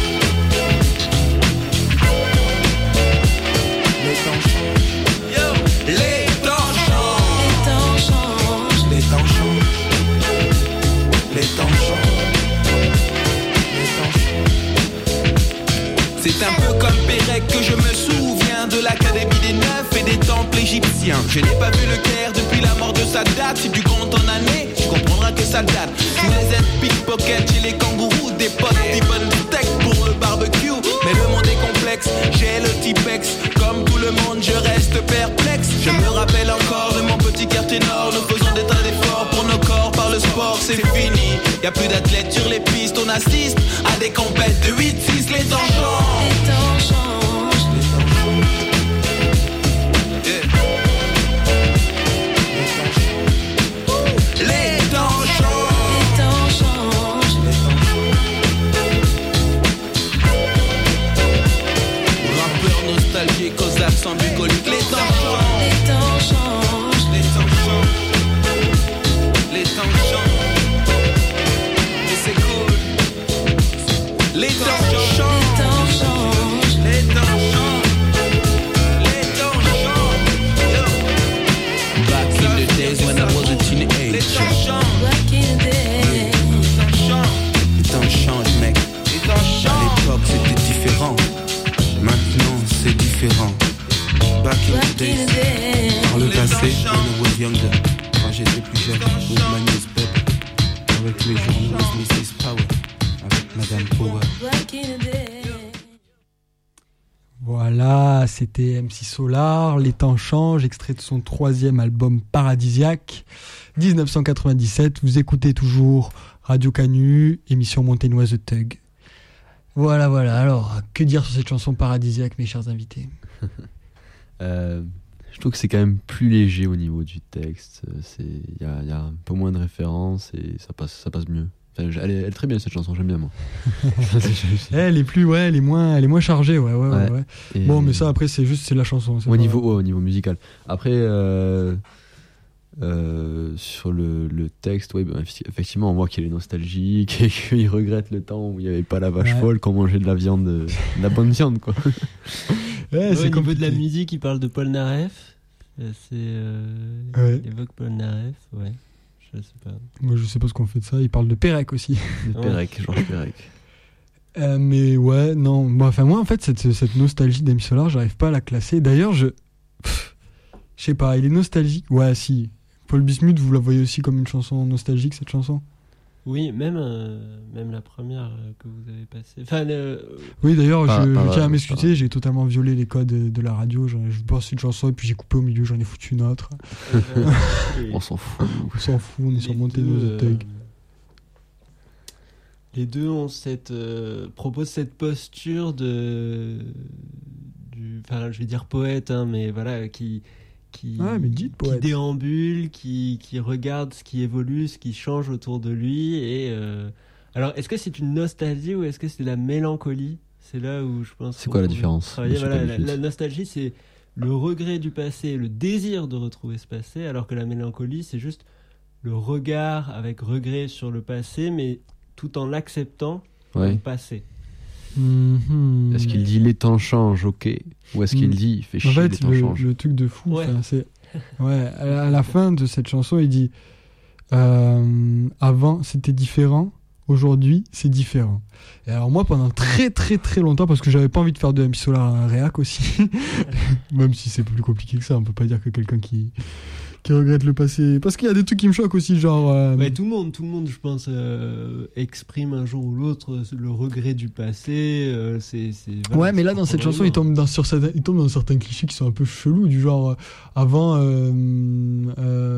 Les temps changent. Yo. Les temps changent. Les temps changent. Les temps changent. Les temps changent. C'est un peu comme Pérec que je me souviens de l'académie des Neufs et des temples égyptiens. Je n'ai pas vu le Caire depuis la mort de Sadat. Si tu comptes en années, tu comprendras que ça date. Tous les aides pickpocket chez les kangourous, des potes, des bonnes steaks pour le barbecue. Mais le monde est complexe, j'ai le Tipex. Comme tout le monde, je reste perplexe. Je me rappelle encore de mon petit quartier nord. Nous faisons des tas d'efforts pour nos corps par le sport, c'est fini. Y'a plus d'athlètes sur les pistes, on assiste à des compètes de 8-6. Les temps changent. Les temps changent. Les temps changent. Les temps changent. Les temps changent. Les temps changent. Rappeurs nostalgiques, aux accents bucoliques. Les temps changent. Les temps changent. Les temps changent. Les temps changent. Et c'est cool. Les temps changent. Les temps changent. Les temps changent. Les temps changent. Yo. Back in the days when I was a teenager. Les temps changent. Back in the days. Les temps changent, mec. Les temps changent. À l'époque c'était différent. Maintenant c'est différent. Back in the days. Dans le passé, when I was younger. Quand j'étais plus jeune, with my newspaper. Avec les journaux, with Mrs. Power. Avec Madame Power. Back in the days. Voilà, c'était MC Solar, Les temps changent, extrait de son 3e album Paradisiaque, 1997. Vous écoutez toujours Radio Canu, émission Montaigne The Thug. Voilà, alors, que dire sur cette chanson Paradisiaque, mes chers invités? Je trouve que c'est quand même plus léger au niveau du texte. Il y a un peu moins de références et ça passe mieux. Enfin, elle est très bien cette chanson, j'aime bien moi. Elle est moins chargée, ouais. Et bon, mais ça après c'est la chanson. Au niveau musical. Après sur le texte, ouais, effectivement on voit qu'il est nostalgique et qu'il regrette le temps où il n'y avait pas la vache folle qu'on mangeait de la viande, de la bonne viande quoi. Ouais, c'est au niveau de la musique, il parle de Paul Naref. Il évoque Paul Naref, ouais. Je sais pas. Moi je sais pas ce qu'on fait de ça. Il parle de Pérec aussi. De Pérec, Georges Pérec. Mais ouais, non. Moi en fait cette nostalgie d'MC Solar, j'arrive pas à la classer. D'ailleurs je sais pas, il est nostalgique. Ouais, si. Paul Bismuth, vous la voyez aussi comme une chanson nostalgique cette chanson? Oui, même la première que vous avez passée. Enfin, oui, d'ailleurs, je tiens à m'excuser, j'ai totalement violé les codes de la radio. Je passe une chanson et puis j'ai coupé au milieu, j'en ai foutu une autre. On s'en fout. On est sur Montaigne The Thug. Les deux ont proposent cette posture je vais dire poète, hein, mais voilà, qui déambule, qui regarde ce qui évolue, ce qui change autour de lui. Et alors, est-ce que c'est une nostalgie ou est-ce que c'est de la mélancolie? C'est là où je pense. C'est quoi la différence? La nostalgie, c'est le regret du passé, le désir de retrouver ce passé, alors que la mélancolie, c'est juste le regard avec regret sur le passé, mais tout en l'acceptant le passé. Est-ce qu'il dit les temps changent, ok, ou est-ce qu'il dit il fait chier, les temps changent? Le truc de fou, c'est à la fin de cette chanson il dit avant c'était différent, aujourd'hui c'est différent. Et alors moi pendant très très très longtemps, parce que j'avais pas envie de faire de MC Solar un réac aussi, même si c'est plus compliqué que ça, on peut pas dire que quelqu'un qui regrette le passé, parce qu'il y a des trucs qui me choquent aussi, genre tout le monde je pense exprime un jour ou l'autre le regret du passé, voilà, ouais, mais là dans cette chanson il tombe dans certains clichés qui sont un peu chelous, du genre avant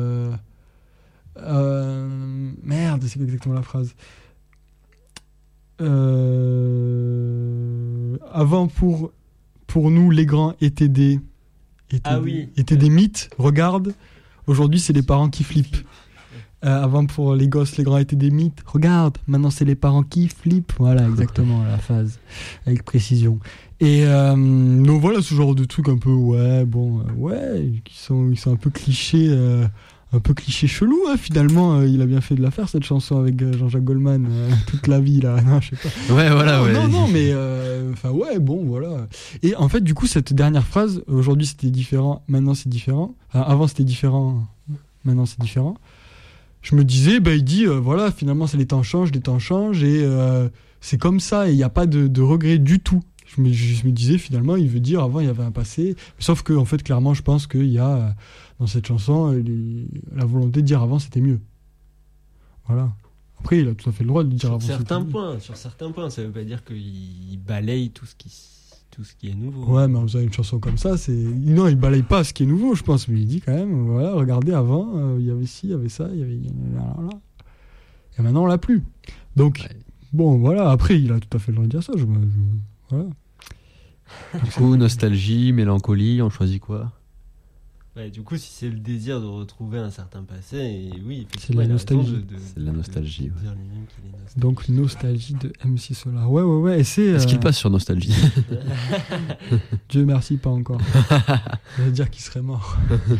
merde, c'est quoi exactement la phrase? Avant, pour nous, les grands étaient des mythes. Regarde, aujourd'hui, c'est les parents qui flippent. Avant, pour les gosses, les grands étaient des mythes. Regarde, maintenant, c'est les parents qui flippent. Voilà, exactement, la phase, avec précision. Et donc voilà, ce genre de trucs un peu, qui sont un peu clichés. Un peu cliché chelou, hein, finalement. Il a bien fait de la faire, cette chanson, avec Jean-Jacques Goldman, toute la vie, là. Non, je sais pas. Ouais, voilà, ouais. Non, mais... voilà. Et en fait, du coup, cette dernière phrase, aujourd'hui, c'était différent, maintenant, c'est différent. Avant, c'était différent, maintenant, c'est différent. Je me disais, il dit, voilà, finalement, les temps changent, et c'est comme ça, et il n'y a pas de regret du tout. Je me disais, finalement, il veut dire, avant, il y avait un passé. Sauf que, en fait, clairement, je pense qu'il y a... dans cette chanson, la volonté de dire avant c'était mieux. Voilà. Après, il a tout à fait le droit de dire avant c'était mieux. Sur certains points, ça veut pas dire qu'il balaye tout ce qui est nouveau. Ouais, mais vous avez une chanson comme ça, non, il balaye pas ce qui est nouveau, je pense, mais il dit quand même, voilà, regardez, avant, il y avait ci, il y avait ça, il y avait là. Et maintenant, on l'a plus. Donc, bon, voilà. Après, il a tout à fait le droit de dire ça. Voilà. Du coup, nostalgie, mélancolie, on choisit quoi? Ouais, du coup, si c'est le désir de retrouver un certain passé, et oui, c'est la nostalgie. C'est la nostalgie. Ouais. Donc, nostalgie de MC Solar. Ouais. Et c'est. Est-ce qu'il passe sur nostalgie? Dieu merci, pas encore. Ça veut dire qu'il serait mort.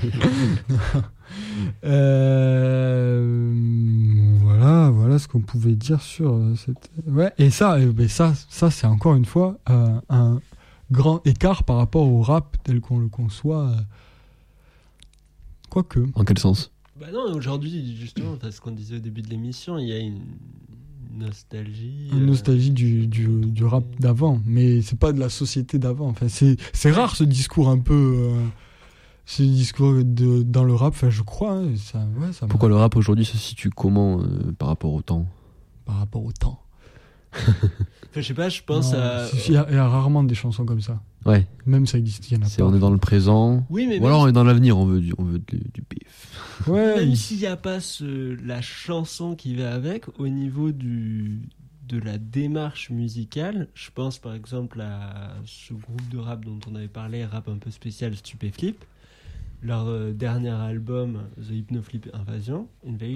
Voilà ce qu'on pouvait dire sur cette. Ouais, et ça, c'est encore une fois un grand écart par rapport au rap tel qu'on le conçoit. Quoique. En quel sens? Non, aujourd'hui, justement, parce qu'on disait au début de l'émission, il y a une nostalgie. Une nostalgie du rap d'avant, mais c'est pas de la société d'avant. Enfin, c'est rare ce discours un peu. Ce discours dans le rap, enfin, je crois. Hein, ça Pourquoi le rap aujourd'hui se situe comment par rapport au temps? Par rapport au temps. Je sais pas, je pense à. Il y a rarement des chansons comme ça. Ouais. Même ça existe, il y en a pas. On est dans le présent. Oui, mais ou alors on est dans l'avenir, on veut du bif. Ouais. Même s'il n'y a pas la chanson qui va avec, au niveau de la démarche musicale, je pense par exemple à ce groupe de rap dont on avait parlé, rap un peu spécial, Stupéflip. Leur dernier album, The Hypnoflip Invasion.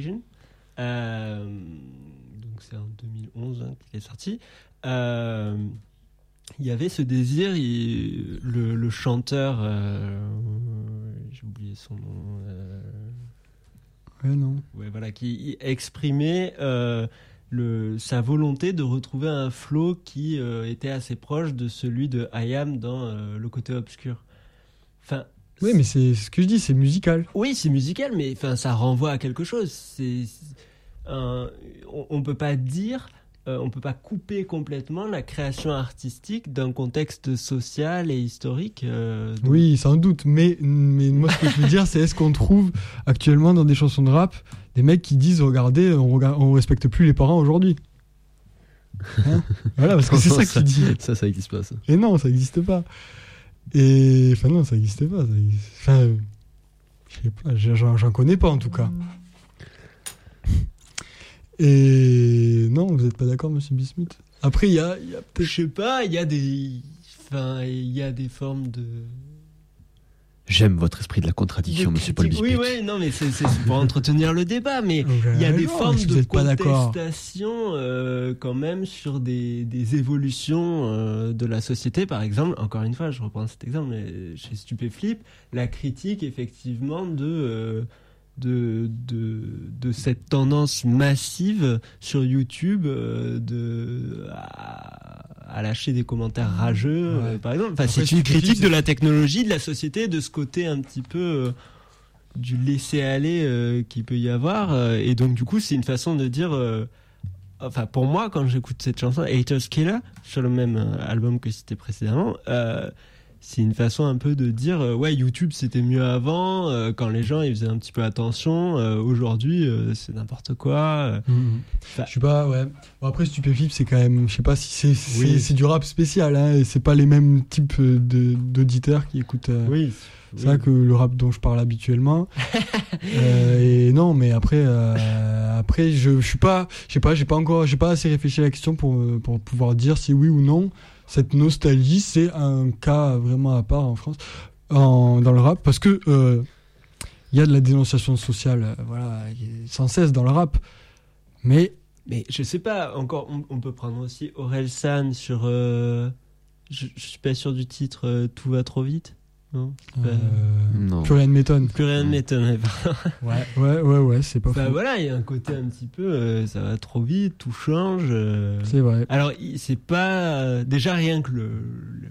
Donc c'est en 2011 qu'il est sorti. Il y avait ce désir, le chanteur, j'ai oublié son nom. Non. Ouais, voilà, qui exprimait sa volonté de retrouver un flow qui était assez proche de celui de I.Am dans Le Côté Obscur. Enfin. Oui, mais c'est ce que je dis, c'est musical. Oui, c'est musical, mais ça renvoie à quelque chose. On peut pas dire, on peut pas couper complètement la création artistique d'un contexte social et historique. Oui, sans doute. Mais moi, ce que je veux dire, c'est est-ce qu'on trouve actuellement dans des chansons de rap des mecs qui disent regardez, on respecte plus les parents aujourd'hui. Hein, voilà, parce que c'est ça qu'il dit. Ça existe pas, ça. Et non, ça existe pas. Et enfin non, ça existait pas. Enfin, je sais pas, j'en connais pas en tout cas. Et non, vous êtes pas d'accord, Monsieur Bismuth? Après, il y a peut-être. Je sais pas, il y a des formes de. J'aime votre esprit de la contradiction, Monsieur Paul Bismuth. Oui, non, mais c'est pour entretenir le débat, mais il y a des formes de contestation quand même sur des évolutions de la société. Par exemple, encore une fois, je reprends cet exemple, mais chez Stupéflip, la critique effectivement de cette tendance massive sur YouTube à lâcher des commentaires rageux, par exemple. Enfin, c'est une critique de la technologie, de la société, de ce côté un petit peu du laisser-aller qu'il peut y avoir. Et donc, du coup, c'est une façon de dire... Enfin, pour moi, quand j'écoute cette chanson, Haters Killer, sur le même album que cité précédemment... c'est une façon un peu de dire YouTube c'était mieux avant, quand les gens ils faisaient un petit peu attention, aujourd'hui c'est n'importe quoi. Je sais pas, ouais. Bon, après Stupéflip c'est quand même, je sais pas si c'est du rap spécial, hein, et c'est pas les mêmes types d'auditeurs qui écoutent. Oui. C'est vrai que le rap dont je parle habituellement. Et non, mais après, je suis pas, je sais pas, j'ai pas assez réfléchi à la question pour pouvoir dire si oui ou non cette nostalgie c'est un cas vraiment à part en France, dans le rap, parce que il y a de la dénonciation sociale, voilà, sans cesse dans le rap, mais je sais pas, encore, on peut prendre aussi Orelsan sur, je suis pas sûr du titre, Tout va trop vite. Non, non. Plus rien ne m'étonne. Plus rien ne m'étonne. Ouais, c'est pas faux. Voilà, il y a un côté un petit peu, ça va trop vite, tout change. C'est vrai. Alors, c'est pas déjà rien que le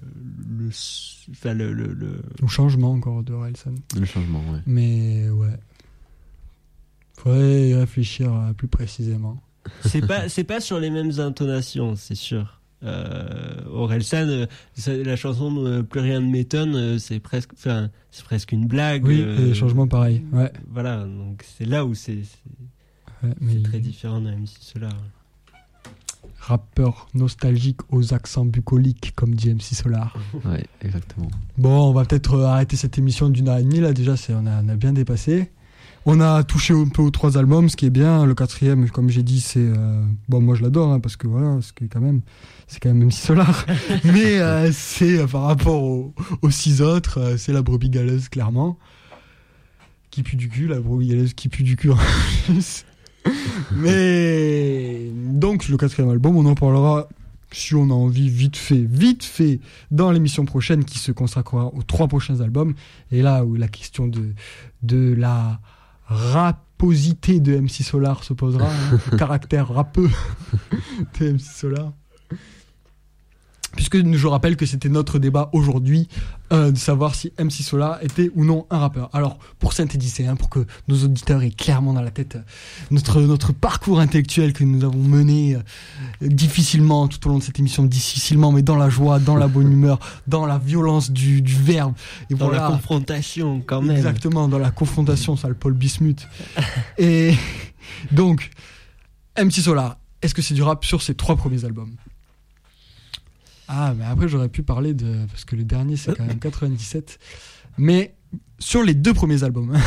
changement encore de Orelsan. Le changement, ouais. Mais ouais, faudrait y réfléchir plus précisément. C'est pas sur les mêmes intonations, c'est sûr. Orelsan, la chanson Plus rien ne m'étonne, c'est presque une blague. Oui, et les changements pareil. Ouais. Voilà, donc c'est là où c'est très différent de MC Solar. Rappeur nostalgique aux accents bucoliques, comme dit MC Solar. Ouais, exactement. Bon, on va peut-être arrêter cette émission d'une heure et demie là. Déjà, on a bien dépassé. On a touché un peu aux 3 albums, ce qui est bien. Le 4e, comme j'ai dit, c'est bon, moi je l'adore, hein, parce que voilà, c'est quand même MC Solar. Mais c'est par rapport aux 6 autres, c'est la brebis galeuse clairement, qui pue du cul, la brebis galeuse qui pue du cul en plus. Mais donc le 4e album, on en parlera si on a envie vite fait dans l'émission prochaine qui se consacrera aux 3 prochains albums. Et là où la question de la raposité de MC Solar se posera, hein, le caractère rappeux de MC Solar. Puisque je rappelle que c'était notre débat aujourd'hui, de savoir si MC Solar était ou non un rappeur. Alors, pour synthétiser, hein, pour que nos auditeurs aient clairement dans la tête notre parcours intellectuel que nous avons mené difficilement tout au long de cette émission, difficilement, mais dans la joie, dans la bonne humeur, dans la violence du verbe. Et dans voilà, la confrontation, quand même. Exactement, dans la confrontation, ça, le Paul Bismuth. Et donc, MC Solar, est-ce que c'est du rap sur ses 3 premiers albums ? Ah, mais après, j'aurais pu parler parce que le dernier, c'est quand même 97. Mais sur les 2 premiers albums,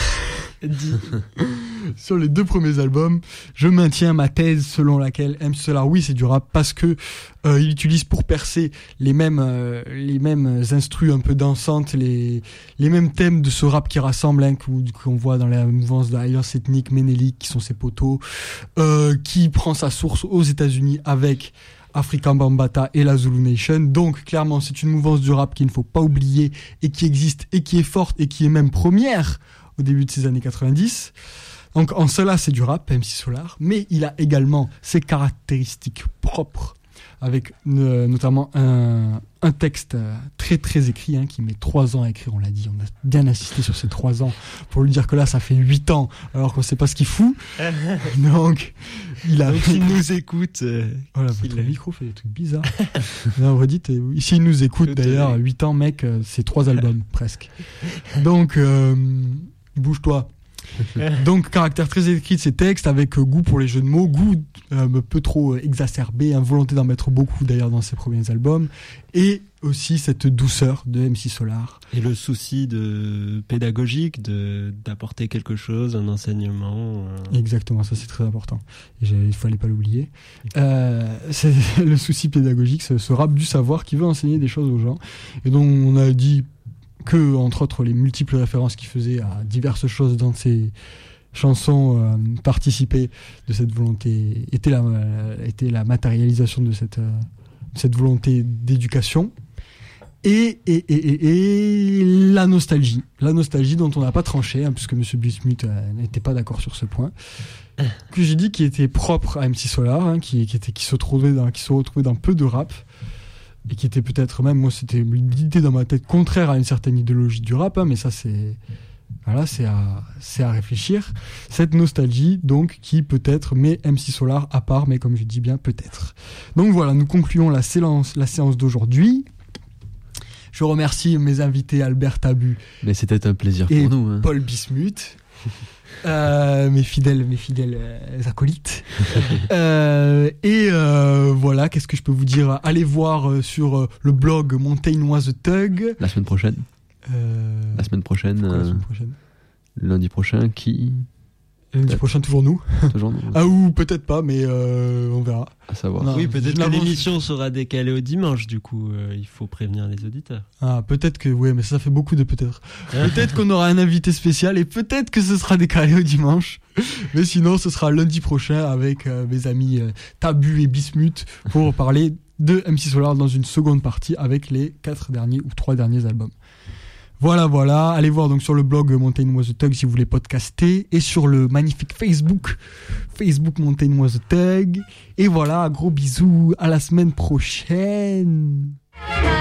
sur les 2 premiers albums, je maintiens ma thèse selon laquelle MC Solar, oui, c'est du rap parce que il utilise pour percer les mêmes instrus un peu dansantes, les mêmes thèmes de ce rap qui rassemble, hein, qu'on voit dans la mouvance d'Alliance Ethnique, Ménélique, qui sont ses poteaux, qui prend sa source aux États-Unis avec Afrika Bambaataa et la Zulu Nation. Donc clairement c'est une mouvance du rap qu'il ne faut pas oublier et qui existe et qui est forte et qui est même première au début de ces années 90. Donc en cela c'est du rap, MC Solar, mais il a également ses caractéristiques propres, avec notamment un texte très très écrit, hein, qui met 3 ans à écrire, on l'a dit, on a bien insisté sur ces 3 ans pour lui dire que là ça fait 8 ans alors qu'on sait pas ce qu'il fout. Donc il nous écoute, voilà, votre micro fait des trucs bizarres. Non, redites, s'il nous écoute d'ailleurs, 8 ans mec, c'est 3 albums presque. Donc bouge-toi. Donc caractère très écrit de ces textes, avec goût pour les jeux de mots, goût un peu trop exacerbé, hein, volonté d'en mettre beaucoup d'ailleurs dans ses premiers albums, et aussi cette douceur de MC Solar. Et le souci pédagogique d'apporter quelque chose, un enseignement. Exactement, ça c'est très important. Et il fallait pas l'oublier. C'est le souci pédagogique, ce rap du savoir qui veut enseigner des choses aux gens, et dont on a dit que, entre autres, les multiples références qu'il faisait à diverses choses dans ses chansons participaient de cette volonté, était la matérialisation de cette volonté d'éducation. Et la nostalgie dont on n'a pas tranché, hein, puisque Monsieur Bismuth n'était pas d'accord sur ce point, que j'ai dit qui était propre à MC Solar, hein, qui se retrouvait dans peu de rap, et qui était peut-être même, moi c'était l'idée dans ma tête contraire à une certaine idéologie du rap, hein, mais ça c'est à réfléchir. Cette nostalgie donc qui peut-être met MC Solar à part, mais comme je dis bien peut-être. Donc voilà, nous concluons la séance d'aujourd'hui. Je remercie mes invités Albert Tabu. Mais c'était un plaisir pour nous, hein. Paul Bismuth. Mes fidèles acolytes. Voilà, qu'est-ce que je peux vous dire ? Allez voir sur le blog Mountain Was a Thug. La semaine prochaine. La semaine prochaine. La semaine prochaine. Lundi prochain, qui Lundi prochain, toujours nous. Toujours nous. Ah, ou peut-être pas, mais on verra. À savoir. Non, oui, peut-être que l'émission sera décalée au dimanche, du coup, il faut prévenir les auditeurs. Ah, peut-être que, oui, mais ça fait beaucoup de peut-être. Peut-être qu'on aura un invité spécial et peut-être que ce sera décalé au dimanche. Mais sinon, ce sera lundi prochain avec mes amis Tabu et Bismuth pour parler de MC Solar dans une seconde partie avec les 4 derniers ou 3 derniers albums. Voilà. Allez voir donc sur le blog Mountain Was the Thug si vous voulez podcaster et sur le magnifique Facebook Mountain Was the Thug. Et voilà, gros bisous, à la semaine prochaine.